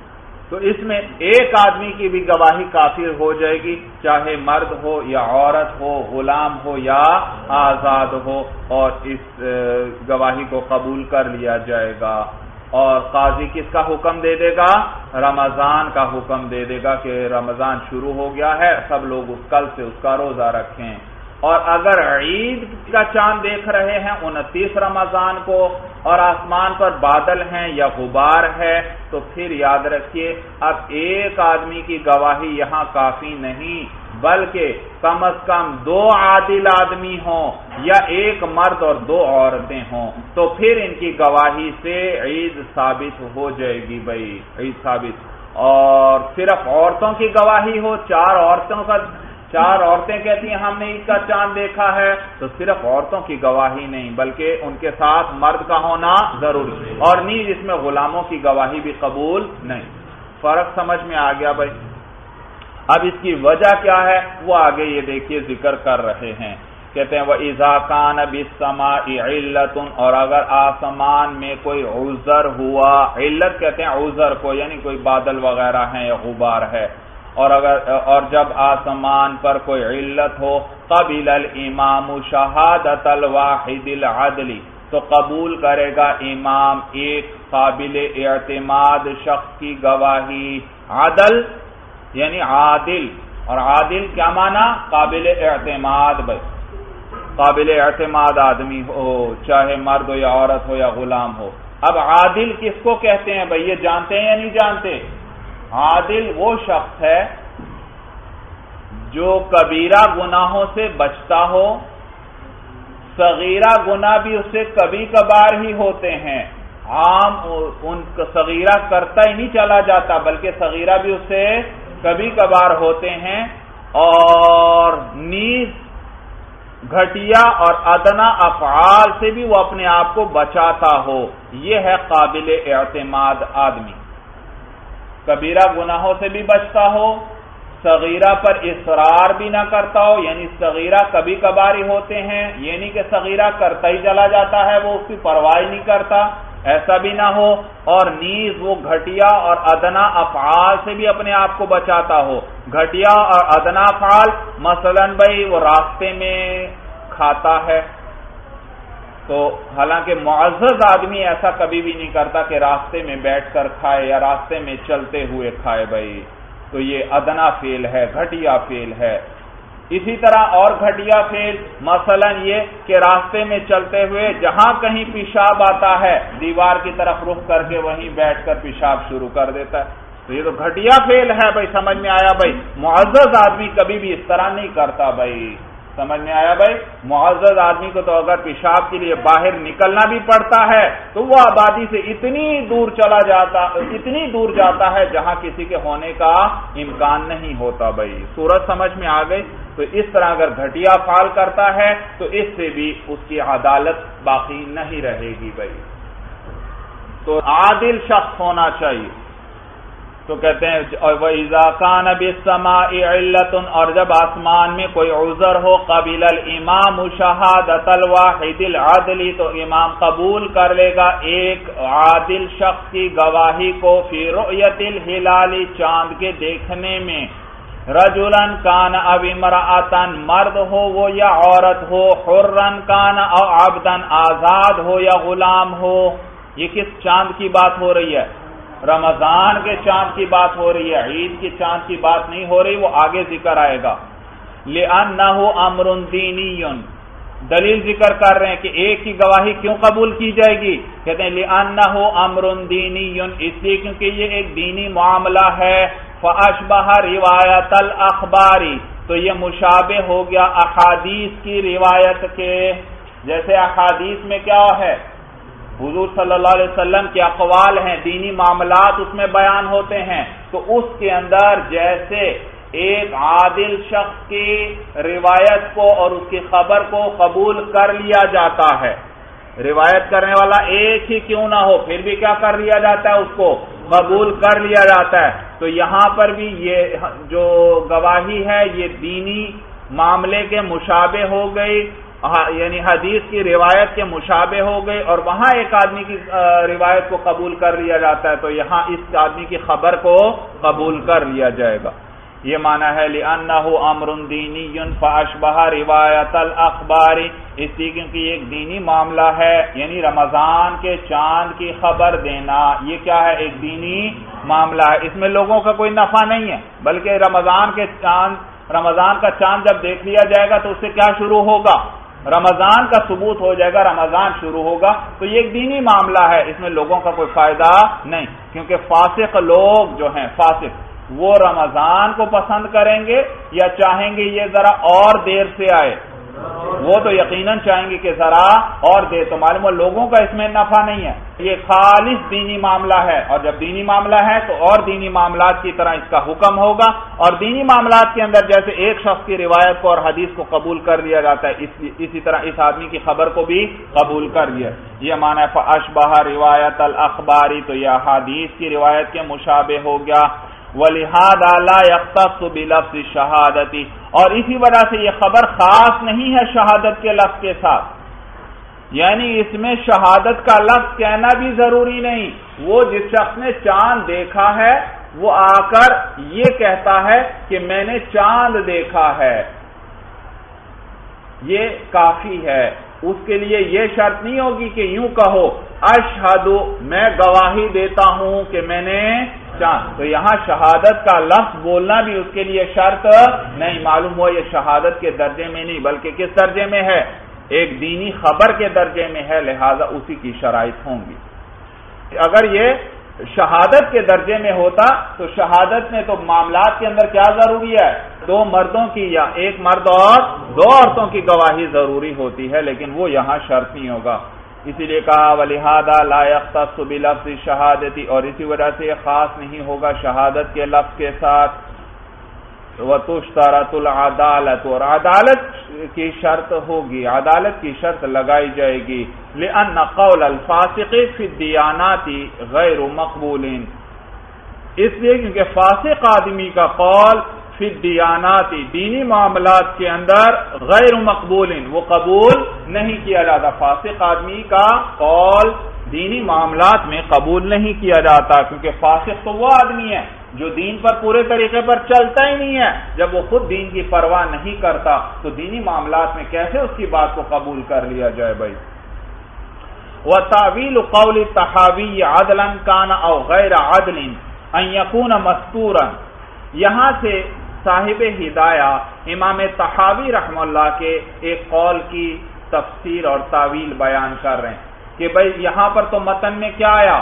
تو اس میں ایک آدمی کی بھی گواہی کافی ہو جائے گی، چاہے مرد ہو یا عورت ہو، غلام ہو یا آزاد ہو، اور اس گواہی کو قبول کر لیا جائے گا۔ اور قاضی کس کا حکم دے دے گا؟ رمضان کا حکم دے دے گا کہ رمضان شروع ہو گیا ہے، سب لوگ اس کل سے اس کا روزہ رکھیں۔ اور اگر عید کا چاند دیکھ رہے ہیں انتیس رمضان کو اور آسمان پر بادل ہیں یا غبار ہے، تو پھر یاد رکھیے اب ایک آدمی کی گواہی یہاں کافی نہیں، بلکہ کم از کم دو عادل آدمی ہوں یا ایک مرد اور دو عورتیں ہوں، تو پھر ان کی گواہی سے عید ثابت ہو جائے گی بھائی، عید ثابت۔ اور صرف عورتوں کی گواہی ہو، چار عورتوں کا چار عورتیں کہتی ہیں ہم نے عید کا چاند دیکھا ہے، تو صرف عورتوں کی گواہی نہیں بلکہ ان کے ساتھ مرد کا ہونا ضروری، اور نیز اس میں غلاموں کی گواہی بھی قبول نہیں۔ فرق سمجھ میں آ گیا بھائی؟ اب اس کی وجہ کیا ہے وہ آگے یہ دیکھیے ذکر کر رہے ہیں، کہتے ہیں وَإِذَا كَانَ بِالسَّمَاءِ عِلَّةٌ، اور اگر آسمان میں کوئی عذر ہوا، علت کہتے ہیں عذر کو، یعنی کوئی بادل وغیرہ ہیں یا غبار ہے، اور اگر اور جب آسمان پر کوئی علت ہو، قبل الامام شہادت الواحد العدل، تو قبول کرے گا امام ایک قابل اعتماد شخص کی گواہی، عدل یعنی عادل، اور عادل کیا معنی؟ قابل اعتماد بھائی، قابل اعتماد آدمی ہو، چاہے مرد ہو یا عورت ہو یا غلام ہو۔ اب عادل کس کو کہتے ہیں بھائی، یہ جانتے ہیں یا نہیں جانتے؟ عادل وہ شخص ہے جو کبیرہ گناہوں سے بچتا ہو، صغیرہ گناہ بھی اس سے کبھی کبھار ہی ہوتے ہیں، عام ان صغیرہ کرتا ہی نہیں چلا جاتا بلکہ صغیرہ بھی اس سے کبھی کبھار ہوتے ہیں، اور نیز گھٹیا اور ادنا افعال سے بھی وہ اپنے آپ کو بچاتا ہو، یہ ہے قابل اعتماد آدمی۔ کبیرہ گناہوں سے بھی بچتا ہو، صغیرہ پر اصرار بھی نہ کرتا ہو، یعنی صغیرہ کبھی کبھاری ہوتے ہیں، یہ نہیں کہ صغیرہ کرتا ہی چلا جاتا ہے، وہ اس کی پرواہ نہیں کرتا، ایسا بھی نہ ہو، اور نیز وہ گھٹیا اور ادنا افعال سے بھی اپنے آپ کو بچاتا ہو۔ گھٹیا اور ادنا افعال مثلا بھائی وہ راستے میں کھاتا ہے، تو حالانکہ معزز آدمی ایسا کبھی بھی نہیں کرتا کہ راستے میں بیٹھ کر کھائے یا راستے میں چلتے ہوئے کھائے بھائی، تو یہ ادنا فعل ہے، گھٹیا فعل ہے۔ اسی طرح اور گھٹیا فعل مثلا یہ کہ راستے میں چلتے ہوئے جہاں کہیں پیشاب آتا ہے دیوار کی طرف رخ کر کے وہیں بیٹھ کر پیشاب شروع کر دیتا ہے، تو یہ تو گھٹیا فعل ہے بھائی، سمجھ میں آیا بھائی؟ معزز آدمی کبھی بھی اس طرح نہیں کرتا بھائی، سمجھ میں آیا بھائی؟ معزز آدمی کو تو اگر پیشاب کے لیے باہر نکلنا بھی پڑتا ہے تو وہ آبادی سے اتنی دور چلا جاتا اتنی دور جاتا ہے جہاں کسی کے ہونے کا امکان نہیں ہوتا بھائی۔ صورت سمجھ میں آ گئی؟ تو اس طرح اگر گھٹیا فعل کرتا ہے تو اس سے بھی اس کی عدالت باقی نہیں رہے گی بھائی، تو عادل شخص ہونا چاہیے۔ تو کہتے ہیں وَإِذَا كَانَ بِالسَّمَاءِ عِلَّةٌ، اور جب آسمان میں کوئی عذر ہو، قَبِلَ الْإِمَامُ شَهَادَةَ الْوَاحِدِ الْعَدْلِ، تو امام قبول کر لے گا ایک عادل شخص کی گواہی کو، فِي رُؤْيَةِ الْهِلَالِ، چاند کے دیکھنے میں، رَجُلًا كَانَ أَوْ امْرَأَةً، مرد ہو وہ یا عورت ہو، حُرًّا كَانَ أَوْ عَبْدًا، آزاد ہو یا غلام ہو۔ یہ کس چاند کی بات ہو رہی ہے؟ رمضان کے چاند کی بات ہو رہی ہے، عید کے چاند کی بات نہیں ہو رہی، وہ آگے ذکر آئے گا۔ لِأَنَّهُ أَمْرٌ دِينِيٌّ، دلیل ذکر کر رہے ہیں کہ ایک کی گواہی کیوں قبول کی جائے گی، کہتے ہیں لِأَنَّهُ أَمْرٌ دِينِيٌّ، اس لیے کیونکہ یہ ایک دینی معاملہ ہے، فَأَشْبَهَ رِوَایَةَ الْأَخْبَارِ، تو یہ مشابہ ہو گیا احادیث کی روایت کے، جیسے احادیث میں کیا ہے، حضور صلی اللہ علیہ وسلم کے اقوال ہیں، دینی معاملات اس میں بیان ہوتے ہیں، تو اس کے اندر جیسے ایک عادل شخص کی روایت کو اور اس کی خبر کو قبول کر لیا جاتا ہے، روایت کرنے والا ایک ہی کیوں نہ ہو پھر بھی کیا کر لیا جاتا ہے، اس کو قبول کر لیا جاتا ہے، تو یہاں پر بھی یہ جو گواہی ہے یہ دینی معاملے کے مشابہ ہو گئی، یعنی حدیث کی روایت کے مشابہ ہو گئے اور وہاں ایک آدمی کی روایت کو قبول کر لیا جاتا ہے تو یہاں اس آدمی کی خبر کو قبول کر لیا جائے گا. یہ معنی ہے لِأَنَّهُ أَمْرٌ دِينِيٌّ فَأَشْبَهَ رِوَایَةَ الْأَخْبَارِ، اس لیے کیونکہ یہ ایک دینی معاملہ ہے، یعنی رمضان کے چاند کی خبر دینا یہ کیا ہے؟ ایک دینی معاملہ ہے. اس میں لوگوں کا کوئی نفع نہیں ہے، بلکہ رمضان کے چاند رمضان کا چاند جب دیکھ لیا جائے گا تو اس سے کیا شروع ہوگا؟ رمضان کا ثبوت ہو جائے گا، رمضان شروع ہوگا. تو یہ ایک دینی معاملہ ہے، اس میں لوگوں کا کوئی فائدہ نہیں، کیونکہ فاسق لوگ جو ہیں فاسق وہ رمضان کو پسند کریں گے یا چاہیں گے یہ ذرا اور دیر سے آئے؟ وہ تو یقیناً چاہیں گے کہ ذرا اور دیر. تو معلوم ہے لوگوں کا اس میں نفع نہیں ہے. یہ خالص دینی معاملہ ہے، اور جب دینی معاملہ ہے تو اور دینی معاملات کی طرح اس کا حکم ہوگا. اور دینی معاملات کے اندر جیسے ایک شخص کی روایت کو اور حدیث کو قبول کر لیا جاتا ہے، اسی طرح اس آدمی کی خبر کو بھی قبول کر لیا. یہ معنی ہے فَأَشْبَهَ رِوَایَةَ الْأَخْبَارِ، تو یہ حدیث کی روایت کے مشابہ ہو گیا. وَلِهَذَا لَا يَخْتَصُّ بِلَفْظِ الشَّهَادَةِ، اور اسی وجہ سے یہ خبر خاص نہیں ہے شہادت کے لفظ کے ساتھ، یعنی اس میں شہادت کا لفظ کہنا بھی ضروری نہیں. وہ جس شخص نے چاند دیکھا ہے وہ آ کر یہ کہتا ہے کہ میں نے چاند دیکھا ہے، یہ کافی ہے. اس کے لیے یہ شرط نہیں ہوگی کہ یوں کہو اشہد، میں گواہی دیتا ہوں کہ میں نے چاند. تو یہاں شہادت کا لفظ بولنا بھی اس کے لیے شرط نہیں. معلوم ہوا یہ شہادت کے درجے میں نہیں بلکہ کس درجے میں ہے؟ ایک دینی خبر کے درجے میں ہے، لہذا اسی کی شرائط ہوں گی. اگر یہ شہادت کے درجے میں ہوتا تو شہادت میں تو معاملات کے اندر کیا ضروری ہے؟ دو مردوں کی یا ایک مرد اور دو عورتوں کی گواہی ضروری ہوتی ہے، لیکن وہ یہاں شرط نہیں ہوگا. اسی لیے کہا وَلِهَذَا لَا يَخْتَصُّ بِلَفْظِ الشَّهَادَةِ، اور اسی وجہ سے یہ خاص نہیں ہوگا شہادت کے لفظ کے ساتھ. وَتُشْتَرَطُ الْعَدَالَةُ، اور عدالت کی شرط ہوگی، عدالت کی شرط لگائی جائے گی. لِأَنَّ قَوْلَ الْفَاسِقِ فِي الدِّيَانَاتِ غَيْرُ مَقْبُولٍ، اس لیے کیونکہ فاسق آدمی کا قول فی الدیانات، دینی معاملات کے اندر غیر مقبول، وہ قبول نہیں کیا جاتا. فاسق آدمی کا قول دینی معاملات میں قبول نہیں کیا جاتا، کیونکہ فاسق تو وہ آدمی ہے جو دین پر پورے طریقے پر چلتا ہی نہیں ہے. جب وہ خود دین کی پرواہ نہیں کرتا تو دینی معاملات میں کیسے اس کی بات کو قبول کر لیا جائے بھائی. وَتَعْوِيلُ قَوْلِ الطَّحَاوِيِّ عَدْلًا كَانَ أَوْ غَيْرَ عَدْلٍ أَن يَكُونَ مَسْتُورًا، یہاں سے صاحب ہدایہ امام طحاوی رحم اللہ کے ایک قول کی تفسیر اور تعویل بیان کر رہے ہیں کہ بھئی یہاں پر تو متن میں کیا آیا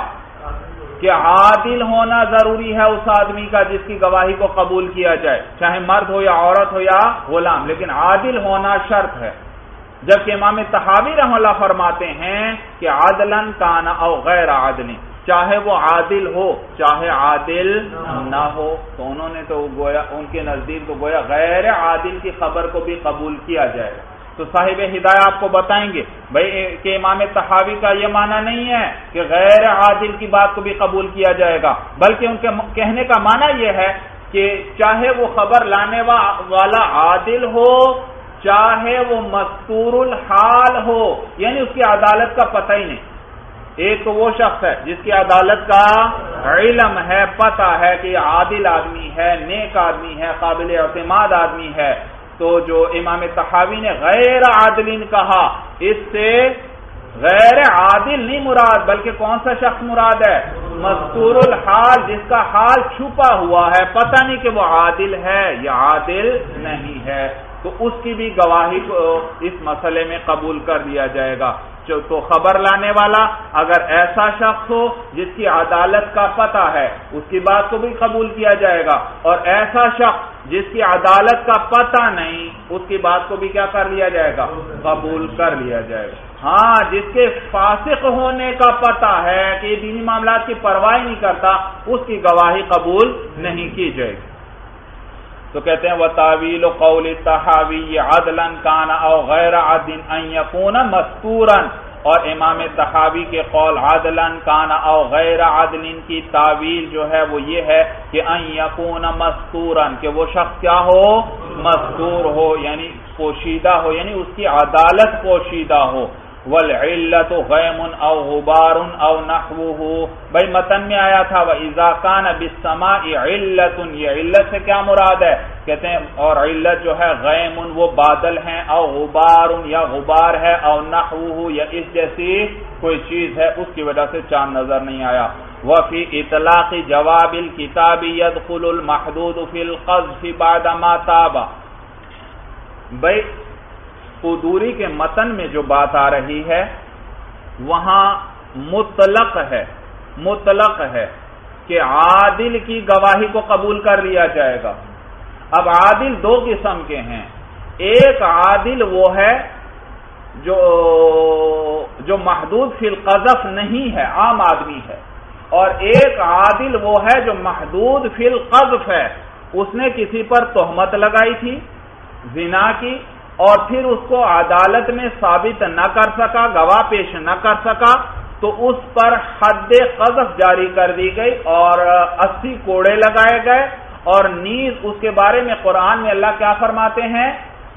کہ عادل ہونا ضروری ہے اس آدمی کا جس کی گواہی کو قبول کیا جائے، چاہے مرد ہو یا عورت ہو یا غلام، لیکن عادل ہونا شرط ہے. جبکہ امام طحاوی رحم اللہ فرماتے ہیں کہ عدلاً کان او غیر عدل، چاہے وہ عادل ہو چاہے عادل نہ ہو. تو انہوں نے تو گویا ان کے نزدیک تو گویا غیر عادل کی خبر کو بھی قبول کیا جائے. تو صاحب ہدایہ آپ کو بتائیں گے بھائی کہ امام طحاوی کا یہ معنی نہیں ہے کہ غیر عادل کی بات کو بھی قبول کیا جائے گا، بلکہ ان کے کہنے کا معنی یہ ہے کہ چاہے وہ خبر لانے والا عادل ہو چاہے وہ مستور الحال ہو، یعنی اس کی عدالت کا پتہ ہی نہیں. ایک تو وہ شخص ہے جس کی عدالت کا علم ہے، پتہ ہے کہ یہ عادل آدمی ہے، نیک آدمی ہے، قابل اعتماد آدمی ہے. تو جو امام طحاوی نے غیر عادلین کہا، اس سے غیر عادل نہیں مراد بلکہ کون سا شخص مراد ہے؟ مستور الحال، جس کا حال چھپا ہوا ہے، پتہ نہیں کہ وہ عادل ہے یا عادل نہیں ہے. تو اس کی بھی گواہی کو اس مسئلے میں قبول کر لیا جائے گا. تو خبر لانے والا اگر ایسا شخص ہو جس کی عدالت کا پتہ ہے اس کی بات کو بھی قبول کیا جائے گا، اور ایسا شخص جس کی عدالت کا پتہ نہیں اس کی بات کو بھی کیا کر لیا جائے گا؟ قبول کر لیا جائے گا. ہاں جس کے فاسق ہونے کا پتہ ہے کہ یہ دینی معاملات کی پرواہ نہیں کرتا، اس کی گواہی قبول نہیں کی جائے گی. تو کہتے ہیں وَتَعْوِيلُ قَوْلِ الطَّحَاوِيِّ عَدْلًا كَانَ أَوْ غَيْرَ عَدْلٍ أَن يَكُونَ مَسْتُورًا، اور امام طحاوی کے قول عدلاً کان او غیر عدل کی تعویل جو ہے وہ یہ ہے کہ ان یکون مستوراً، کہ وہ شخص کیا ہو؟ مستور ہو یعنی پوشیدہ ہو، یعنی اس کی عدالت پوشیدہ ہو. والعلت غیم او غبار او نحوه، بھائی متن میں آیا تھا وَإِذَا كَانَ بِالسَّمَاءِ عِلَّةٌ، یہ علت سے کیا مراد ہے؟ کہتے ہیں اور علت جو ہے غیم وہ بادل ہیں، او غبار یا غبار ہے، او نحوه یا اس جیسی کوئی چیز ہے، اس کی وجہ سے چاند نظر نہیں آیا. وفي اطلاق جواب الكتاب يدخل المحدود في القذف بعد ما تاب. بھائی قدوری کے متن میں جو بات آ رہی ہے وہاں مطلق ہے، مطلق ہے کہ عادل کی گواہی کو قبول کر لیا جائے گا. اب عادل دو قسم کے ہیں، ایک عادل وہ ہے جو جو محدود فی القذف نہیں ہے، عام آدمی ہے، اور ایک عادل وہ ہے جو محدود فی القذف ہے. اس نے کسی پر تہمت لگائی تھی زنا کی، اور پھر اس کو عدالت میں ثابت نہ کر سکا، گواہ پیش نہ کر سکا، تو اس پر حد قذف جاری کر دی گئی اور اسی کوڑے لگائے گئے. اور نیز اس کے بارے میں قرآن میں اللہ کیا فرماتے ہیں؟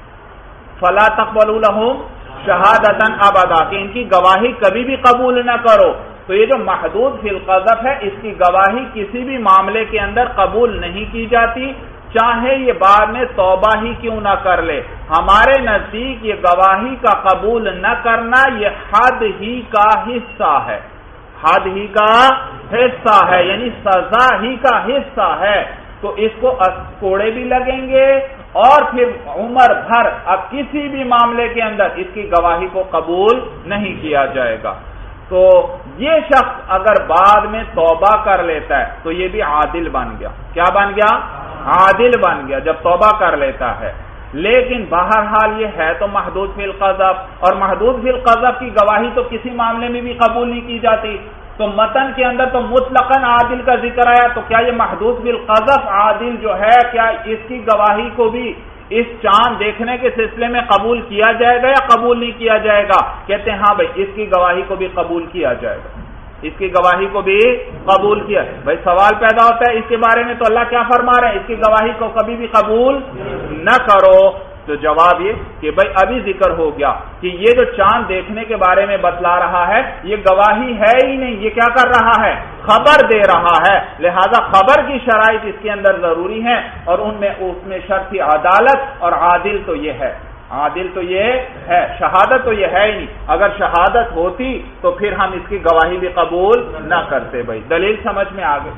فَلَا تَقْبَلُوا لَهُمْ شَهَادَةً أَبَدًا، کہ ان کی گواہی کبھی بھی قبول نہ کرو. تو یہ جو محدود فی القذف ہے اس کی گواہی کسی بھی معاملے کے اندر قبول نہیں کی جاتی، چاہے یہ بعد میں توبہ ہی کیوں نہ کر لے. ہمارے نزدیک یہ گواہی کا قبول نہ کرنا یہ حد ہی کا حصہ ہے، حد ہی کا حصہ ہے، یعنی سزا ہی کا حصہ ہے. تو اس کو کوڑے بھی لگیں گے اور پھر عمر بھر اب کسی بھی معاملے کے اندر اس کی گواہی کو قبول نہیں کیا جائے گا. تو یہ شخص اگر بعد میں توبہ کر لیتا ہے تو یہ بھی عادل بن گیا. کیا بن گیا؟ عادل بن گیا جب توبہ کر لیتا ہے. لیکن بہرحال یہ ہے تو محدود فی القذف، اور محدود فی القذف کی گواہی تو کسی معاملے میں بھی قبول نہیں کی جاتی. تو متن کے اندر تو مطلقاً عادل کا ذکر آیا، تو کیا یہ محدود فی القذف عادل جو ہے کیا اس کی گواہی کو بھی اس چاند دیکھنے کے سلسلے میں قبول کیا جائے گا یا قبول نہیں کیا جائے گا؟ کہتے ہیں ہاں بھائی اس کی گواہی کو بھی قبول کیا جائے گا، اس کی گواہی کو بھی قبول کیا. بھائی سوال پیدا ہوتا ہے اس کے بارے میں تو اللہ کیا فرما رہے ہیں؟ اس کی گواہی کو کبھی بھی قبول نہ کرو. تو جواب یہ کہ بھائی ابھی ذکر ہو گیا کہ یہ جو چاند دیکھنے کے بارے میں بتلا رہا ہے یہ گواہی ہے ہی نہیں، یہ کیا کر رہا ہے؟ خبر دے رہا ہے. لہذا خبر کی شرائط اس کے اندر ضروری ہیں، اور ان میں اس میں شرط تھی عدالت، اور عادل تو یہ ہے، عادل تو یہ ہے، شہادت تو یہ ہے ہی نہیں. اگر شہادت ہوتی تو پھر ہم اس کی گواہی بھی قبول نہ کرتے. بھائی دلیل سمجھ میں آ گئی.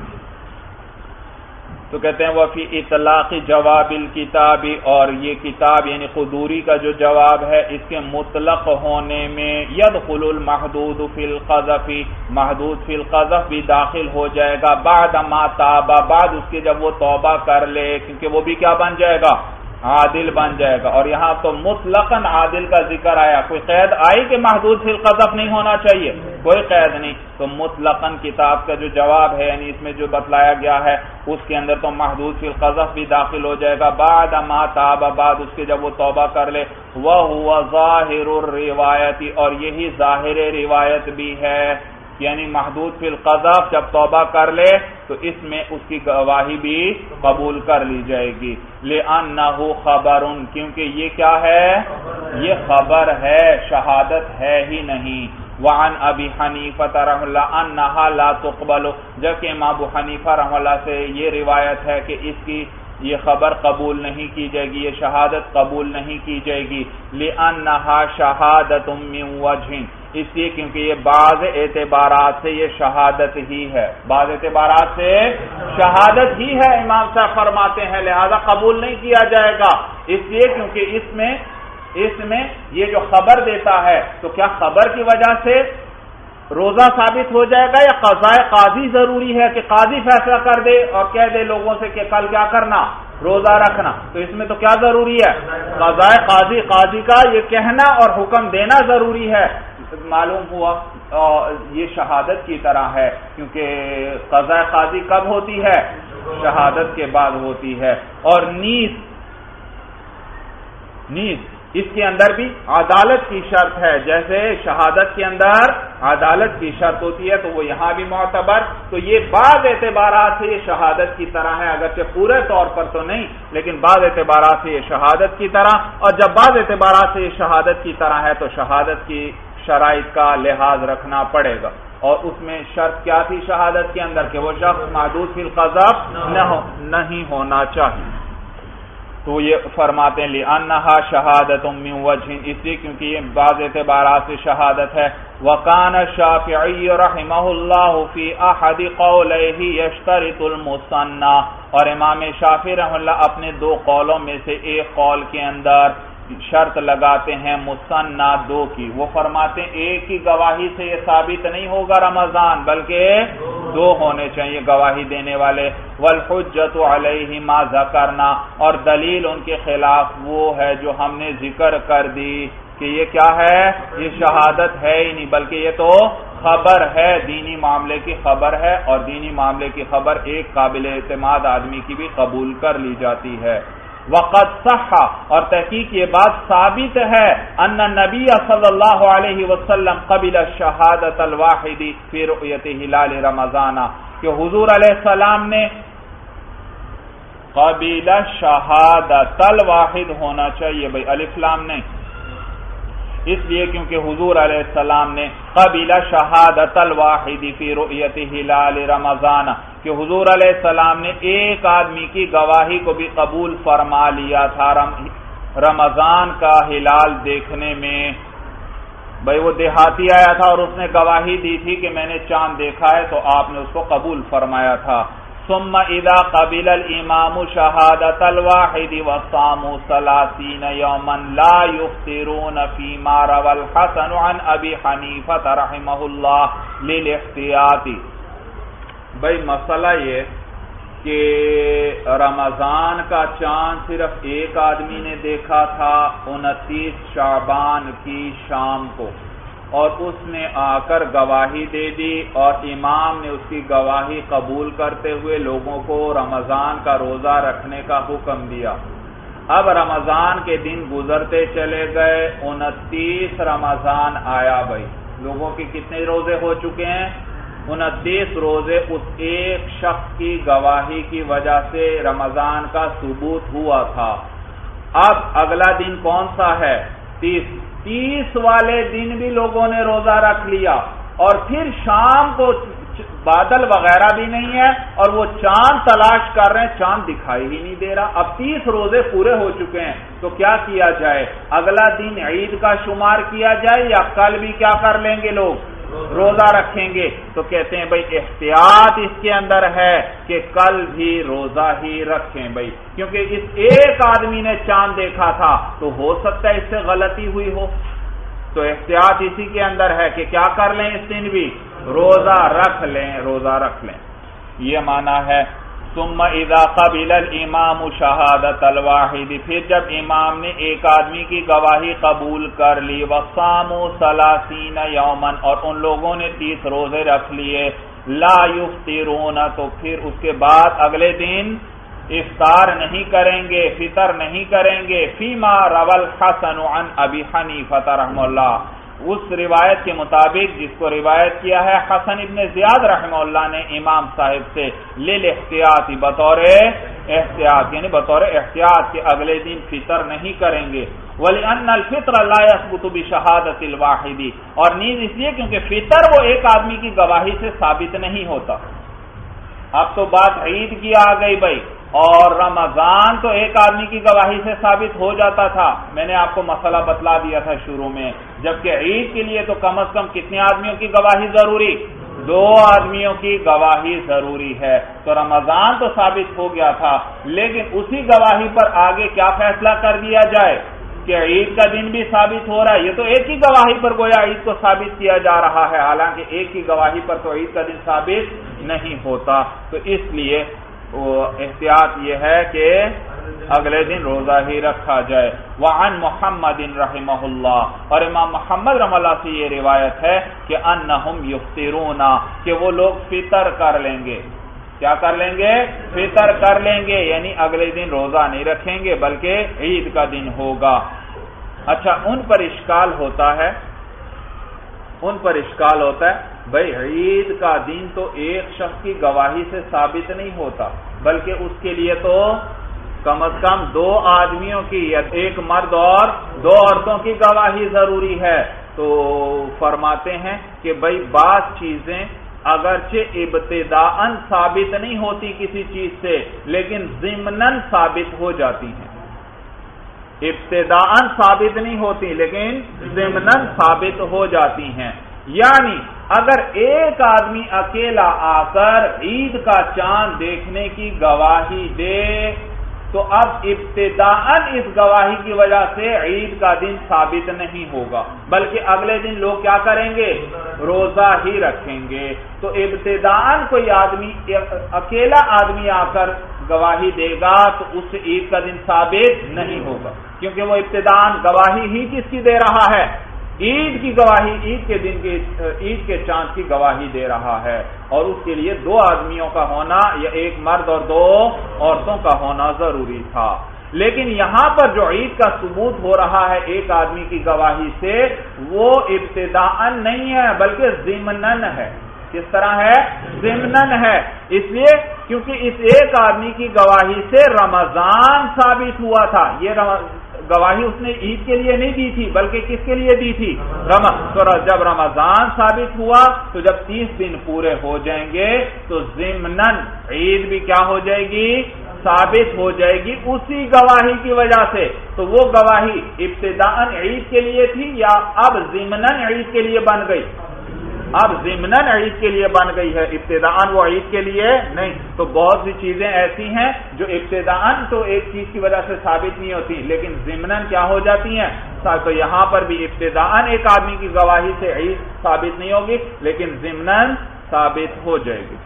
تو کہتے ہیں وفی اطلاق جواب الکتاب، اور یہ کتاب یعنی قدوری کا جو جواب ہے اس کے مطلق ہونے میں یدخل المحدود فی القذف، محدود فی القذف بھی داخل ہو جائے گا بعد ما تاب، بعد اس کے جب وہ توبہ کر لے، کیونکہ وہ بھی کیا بن جائے گا؟ عادل بن جائے گا. اور یہاں تو مطلقاً عادل کا ذکر آیا، کوئی قید آئی کہ محدود فی القذف نہیں ہونا چاہیے؟ کوئی قید نہیں. تو مطلقاً کتاب کا جو جواب ہے یعنی اس میں جو بتلایا گیا ہے اس کے اندر تو محدود فی القذف بھی داخل ہو جائے گا بعد ما تاب، بعد اس کے جب وہ توبہ کر لے. وَهُوَ ظَاهِرُ الرِّوَایَةِ، اور یہی ظاہر روایت بھی ہے، یعنی محدود فی القذف جب توبہ کر لے تو اس میں اس کی گواہی بھی قبول کر لی جائے گی. لِأَنَّهُ خَبَرٌ، کیونکہ یہ کیا ہے؟ یہ خبر ہے، شہادت ہے ہی نہیں. وعن ابی حنیفہ رحمہ اللہ انہا لا تقبل، جبکہ امام ابو حنیفہ رحمہ اللہ سے یہ روایت ہے کہ اس کی یہ خبر قبول نہیں کی جائے گی، یہ شہادت قبول نہیں کی جائے گی. لِأَنَّهَا شَهَادَةٌ مِّن وَجْهٍ، اس لیے کیونکہ یہ بعض اعتبارات سے یہ شہادت ہی ہے، بعض اعتبارات سے شہادت ہی ہے. امام صاحب فرماتے ہیں لہذا قبول نہیں کیا جائے گا، اس لیے کیونکہ اس میں اس میں یہ جو خبر دیتا ہے تو کیا خبر کی وجہ سے روزہ ثابت ہو جائے گا یا قضاء قاضی ضروری ہے کہ قاضی فیصلہ کر دے اور کہہ دے لوگوں سے کہ کل کیا کرنا؟ روزہ رکھنا. تو اس میں تو کیا ضروری ہے؟ قضاء قاضی، قاضی کا یہ کہنا اور حکم دینا ضروری ہے. معلوم ہوا یہ شہادت کی طرح ہے، کیونکہ قضاء قاضی کب ہوتی ہے؟ شہادت کے بعد ہوتی ہے. اور نیز نیز اس کے اندر بھی عدالت کی شرط ہے، جیسے شہادت کے اندر عدالت کی شرط ہوتی ہے تو وہ یہاں بھی معتبر، تو یہ بعض اعتبارات سے یہ شہادت کی طرح ہے، اگرچہ پورے طور پر تو نہیں لیکن بعض اعتبارات سے یہ شہادت کی طرح، اور جب بعض اعتبارات سے یہ شہادت کی طرح ہے تو شہادت کی شرائط کا لحاظ رکھنا پڑے گا۔ اور اس میں شرط کیا تھی شہادت کے اندر کہ وہ شخص معدود فی القذف نہ ہو نہیں ہونا چاہیے۔ تو یہ فرماتے ہیں لِأَنَّهَا شَهَادَةٌ مِّن وَجْهٍ، اس لیے کیونکہ یہ بعض اعتبارات سے شہادت ہے۔ وَكَانَ الشَّافِعِيُّ رَحِمَهُ اللَّهُ فِي أَحَدِ قَوْلَيْهِ يَشْتَرِطُ الْمُثَنَّى، اور امام شافعی رحمہ اللہ اپنے دو قولوں میں سے ایک قول کے اندر شرط لگاتے ہیں مثنى دو کی، وہ فرماتے ہیں ایک کی گواہی سے یہ ثابت نہیں ہوگا رمضان بلکہ دو ہونے چاہیے گواہی دینے والے۔ والحجۃ علیہ ما ذکرنا، اور دلیل ان کے خلاف وہ ہے جو ہم نے ذکر کر دی کہ یہ کیا ہے، یہ شہادت ہے ہی نہیں بلکہ یہ تو خبر ہے، دینی معاملے کی خبر ہے، اور دینی معاملے کی خبر ایک قابل اعتماد آدمی کی بھی قبول کر لی جاتی ہے۔ وقد صح، اور تحقیق یہ بات ثابت ہے ان نبی صلی اللہ علیہ وسلم قبل الشہادۃ الواحد فی رؤیت ہلال رمضان، کہ حضور علیہ السلام نے قبل شہادۃ الواحد ہونا چاہیے بھائی الف لام نہیں، اس لیے کیونکہ حضور علیہ السلام نے قبل شہادۃ الواحد فی رؤیت ہلال رمضان، کہ حضور علیہ السلام نے ایک آدمی کی گواہی کو بھی قبول فرما لیا تھا رمضان کا ہلال دیکھنے میں۔ بھائی وہ دیہاتی آیا تھا اور اس نے گواہی دی تھی کہ میں نے چاند دیکھا ہے تو آپ نے اس کو قبول فرمایا تھا۔ ثم اذا قبل الامام شہادۃ الواحد وصاموا ثلاثین یوما لا یفطرون فیما روى الحسن عن ابی حنیفہ رحمہ اللہ للاحتیاط۔ بھائی مسئلہ یہ کہ رمضان کا چاند صرف ایک آدمی نے دیکھا تھا انتیس شعبان کی شام کو، اور اس نے آ کر گواہی دے دی اور امام نے اس کی گواہی قبول کرتے ہوئے لوگوں کو رمضان کا روزہ رکھنے کا حکم دیا۔ اب رمضان کے دن گزرتے چلے گئے، انتیس رمضان آیا، بھائی لوگوں کے کتنے روزے ہو چکے ہیں؟ انتیس روزے اس ایک شخص کی گواہی کی وجہ سے رمضان کا ثبوت ہوا تھا۔ اب اگلا دن کون سا ہے؟ تیس تیس والے دن بھی لوگوں نے روزہ رکھ لیا، اور پھر شام کو بادل وغیرہ بھی نہیں ہے اور وہ چاند تلاش کر رہے ہیں، چاند دکھائی ہی نہیں دے رہا۔ اب تیس روزے پورے ہو چکے ہیں تو کیا کیا جائے؟ اگلا دن عید کا شمار کیا جائے یا کل بھی کیا کر لیں گے لوگ؟ روزہ رکھیں گے؟ تو کہتے ہیں بھائی احتیاط اس کے اندر ہے کہ کل بھی روزہ ہی رکھیں بھائی، کیونکہ اس ایک آدمی نے چاند دیکھا تھا تو ہو سکتا ہے اس سے غلطی ہوئی ہو، تو احتیاط اسی کے اندر ہے کہ کیا کر لیں اس دن بھی روزہ رکھ لیں، روزہ رکھ لیں۔ یہ معنی ہے ثم اذا قبل الامام شہادت الواحد، پھر جب امام نے ایک آدمی کی گواہی قبول کر لی، وصاموا ثلاثین یوما، اور ان لوگوں نے تیس روزے رکھ لیے، لا یفطرون، تو پھر اس کے بعد اگلے دن افطار نہیں کریں گے، فطر نہیں کریں گے، فیما روى الحسن عن ابی حنیفہ رحمہ اللہ، اس روایت کے مطابق جس کو روایت کیا ہے حسن ابن زیاد رحمہ اللہ نے امام صاحب سے، للاحتیاط، بطور احتیاط، یعنی بطور احتیاط کہ اگلے دن فطر نہیں کریں گے۔ وَلِأَنَّ الْفِطْرَ لَا يَثْبُتُ بِشَهَادَةِ الْوَاحِدِ، اور نیز اس لیے کیونکہ فطر وہ ایک آدمی کی گواہی سے ثابت نہیں ہوتا۔ اب تو بات عید کی آ گئی بھائی، اور رمضان تو ایک آدمی کی گواہی سے ثابت ہو جاتا تھا، میں نے آپ کو مسئلہ بتلا دیا تھا شروع میں، جبکہ عید کے لیے تو کم از کم کتنے آدمیوں کی گواہی ضروری؟ دو آدمیوں کی گواہی ضروری ہے۔ تو رمضان تو ثابت ہو گیا تھا، لیکن اسی گواہی پر آگے کیا فیصلہ کر دیا جائے کہ عید کا دن بھی ثابت ہو رہا ہے، یہ تو ایک ہی گواہی پر گویا عید کو ثابت کیا جا رہا ہے، حالانکہ ایک ہی گواہی پر تو عید کا دن ثابت نہیں ہوتا، تو اس لیے وہ احتیاط یہ ہے کہ اگلے دن روزہ ہی رکھا جائے۔ وعن محمد رحمہ اللہ، اور امام محمد رحمہ اللہ سے یہ روایت ہے کہ انہم یفطرون، کہ وہ لوگ فطر کر لیں گے، کیا کر لیں گے؟ فطر کر لیں گے، یعنی اگلے دن روزہ نہیں رکھیں گے بلکہ عید کا دن ہوگا۔ اچھا، ان پر اشکال ہوتا ہے ان پر اشکال ہوتا ہے بھائی عید کا دن تو ایک شخص کی گواہی سے ثابت نہیں ہوتا، بلکہ اس کے لیے تو کم از کم دو آدمیوں کی یا ایک مرد اور دو عورتوں کی گواہی ضروری ہے۔ تو فرماتے ہیں کہ بھائی بعض چیزیں اگرچہ ابتداءً ثابت نہیں ہوتی کسی چیز سے، لیکن ضمناً ثابت ہو جاتی ہیں۔ ابتداءً ثابت نہیں ہوتی لیکن ضمناً ثابت ہو جاتی ہیں۔ یعنی اگر ایک آدمی اکیلا آ کر عید کا چاند دیکھنے کی گواہی دے تو اب ابتداءً اس گواہی کی وجہ سے عید کا دن ثابت نہیں ہوگا، بلکہ اگلے دن لوگ کیا کریں گے؟ روزہ ہی رکھیں گے۔ تو ابتداءً کوئی آدمی اکیلا آدمی آ کر گواہی دے گا تو اس سے عید کا دن ثابت نہیں ہوگا، کیونکہ وہ ابتداءً گواہی ہی کس کی دے رہا ہے؟ عید کی گواہی، عید کے دن کی عید کے چاند کی گواہی دے رہا ہے، اور اس کے لیے دو آدمیوں کا ہونا یا ایک مرد اور دو عورتوں کا ہونا ضروری تھا۔ لیکن یہاں پر جو عید کا ثبوت ہو رہا ہے ایک آدمی کی گواہی سے، وہ ابتداءً نہیں ہے بلکہ ضمناً ہے۔ کس طرح ہے؟ ضمناً ہے۔ اس لیے کیونکہ اس ایک آدمی کی گواہی سے رمضان ثابت ہوا تھا۔ یہ گواہی اس نے عید کے لیے نہیں دی تھی بلکہ کس کے لیے دی تھی؟ رمضان۔ جب رمضان ثابت ہوا تو جب تیس دن پورے ہو جائیں گے تو ضمناً عید بھی کیا ہو جائے گی؟ ثابت ہو جائے گی اسی گواہی کی وجہ سے۔ تو وہ گواہی ابتداءً عید کے لیے تھی یا اب ضمناً عید کے لیے بن گئی؟ اب ضمناً عید کے لیے بن گئی ہے، ابتداءً وہ عید کے لیے نہیں۔ تو بہت سی چیزیں ایسی ہیں جو ابتداءً تو ایک چیز کی وجہ سے ثابت نہیں ہوتی لیکن ضمناً کیا ہو جاتی ہیں؟ تو یہاں پر بھی ابتداءً ایک آدمی کی گواہی سے عید ثابت نہیں ہوگی لیکن ضمناً ثابت ہو جائے گی۔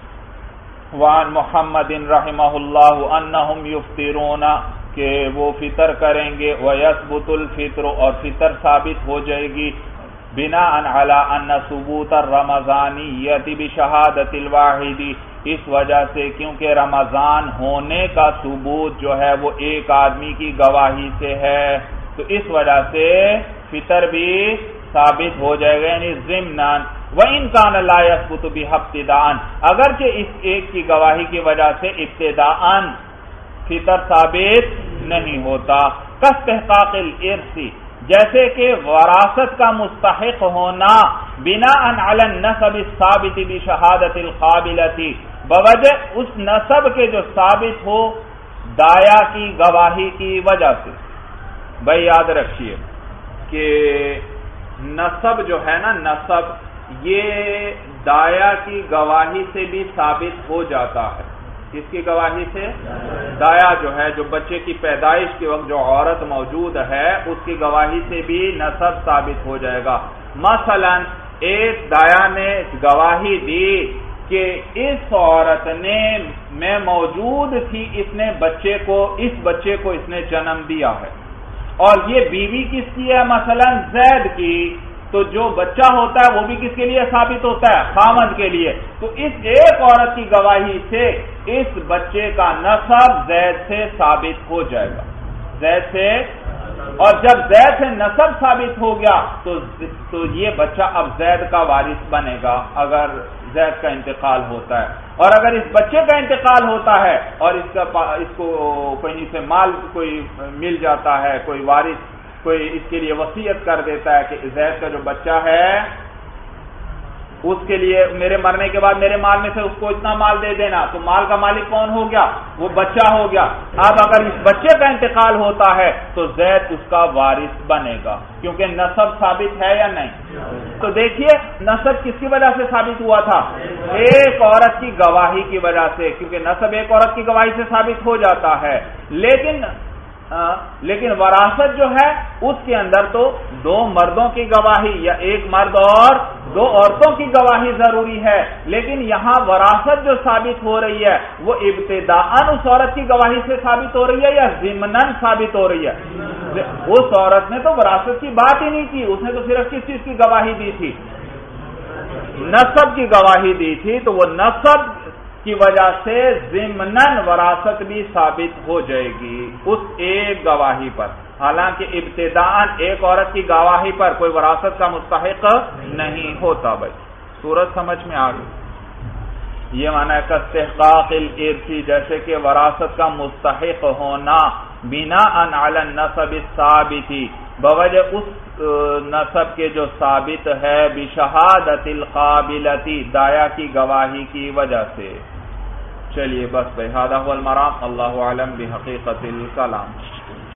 وعن محمد رحمہ اللہ انہم یفطرون، کہ وہ فطر کریں گے، ویثبت الفطر، اور فطر ثابت ہو جائے گی، بناء علی ان ثبوت الرمضانیۃ بشہادۃ الواحد، اس وجہ سے کیونکہ رمضان ہونے کا ثبوت جو ہے وہ ایک آدمی کی گواہی سے ہے، تو اس وجہ سے فطر بھی ثابت ہو جائے گا، یعنی ضمناً۔ وَإِنْ كَانَ لَا يَثْبُتُ بِهَا ابْتِدَاءً، اگرچہ اس ایک کی گواہی کی وجہ سے ابتداءً فطر ثابت نہیں ہوتا، کاستحقاق الارث، جیسے کہ وراثت کا مستحق ہونا، بناء علی النسب الثابت بشہادۃ القابلۃ، بوجہ اس نسب کے جو ثابت ہو دایا کی گواہی کی وجہ سے۔ بھائی یاد رکھیے کہ نسب جو ہے نا، نسب یہ دایا کی گواہی سے بھی ثابت ہو جاتا ہے۔ کس کی گواہی سے؟ دایا جو ہے، جو بچے کی پیدائش کے وقت جو عورت موجود ہے اس کی گواہی سے بھی نسب ثابت ہو جائے گا۔ مثلا ایک دایا نے گواہی دی کہ اس عورت نے میں موجود تھی، اس نے بچے کو اس بچے کو اس نے جنم دیا ہے، اور یہ بیوی کس کی ہے؟ مثلا زید کی، تو جو بچہ ہوتا ہے وہ بھی کس کے لیے ثابت ہوتا ہے؟ خامد کے لیے۔ تو اس ایک عورت کی گواہی سے اس بچے کا نسب زید سے ثابت ہو جائے گا، زید سے، اور جب زید سے نسب ثابت ہو گیا تو تو یہ بچہ اب زید کا وارث بنے گا اگر زید کا انتقال ہوتا ہے، اور اگر اس بچے کا انتقال ہوتا ہے اور اس کا اس کو کہیں سے مال کوئی مل جاتا ہے، کوئی وارث کوئی اس کے لیے وصیت کر دیتا ہے کہ زید کا جو بچہ ہے اس کے لیے میرے مرنے کے بعد میرے مال میں سے اس کو اتنا مال دے دینا، تو مال کا مالک کون ہو گیا؟ وہ بچہ ہو گیا۔ اب اگر اس بچے کا انتقال ہوتا ہے تو زید اس کا وارث بنے گا، کیونکہ نسب ثابت ہے یا نہیں؟ تو دیکھیے نسب کس کی وجہ سے ثابت ہوا تھا؟ ایک عورت کی گواہی کی وجہ سے، کیونکہ نسب ایک عورت کی گواہی سے ثابت ہو جاتا ہے، لیکن لیکن وراثت جو ہے اس کے اندر تو دو مردوں کی گواہی یا ایک مرد اور دو عورتوں کی گواہی ضروری ہے، لیکن یہاں وراثت جو ثابت ہو رہی ہے وہ ابتداءً اس عورت کی گواہی سے ثابت ہو رہی ہے یا ضمناً ثابت ہو رہی ہے؟ اس عورت نے تو وراثت کی بات ہی نہیں کی، اس نے تو صرف کس چیز کی گواہی دی تھی؟ نسب کی گواہی دی تھی، تو وہ نسب کی وجہ سے ضمناً وراثت بھی ثابت ہو جائے گی اس ایک گواہی پر. حالانکہ ابتداءً ایک عورت کی گواہی پر کوئی وراثت کا مستحق نہیں ہوتا. بھائی صورت سمجھ میں آ گئی. یہ معنی ہے کہ استحقاق الارث، جیسے کہ وراثت کا مستحق ہونا بناءً علی النسب الثابت، بوجہ اس نسب کے جو ثابت ہے بشہادت القابلتی، دایا کی گواہی کی وجہ سے. چلیے بس بھائی، ھذا ھو المرام. اللہ اعلم بحقیقت الکلام.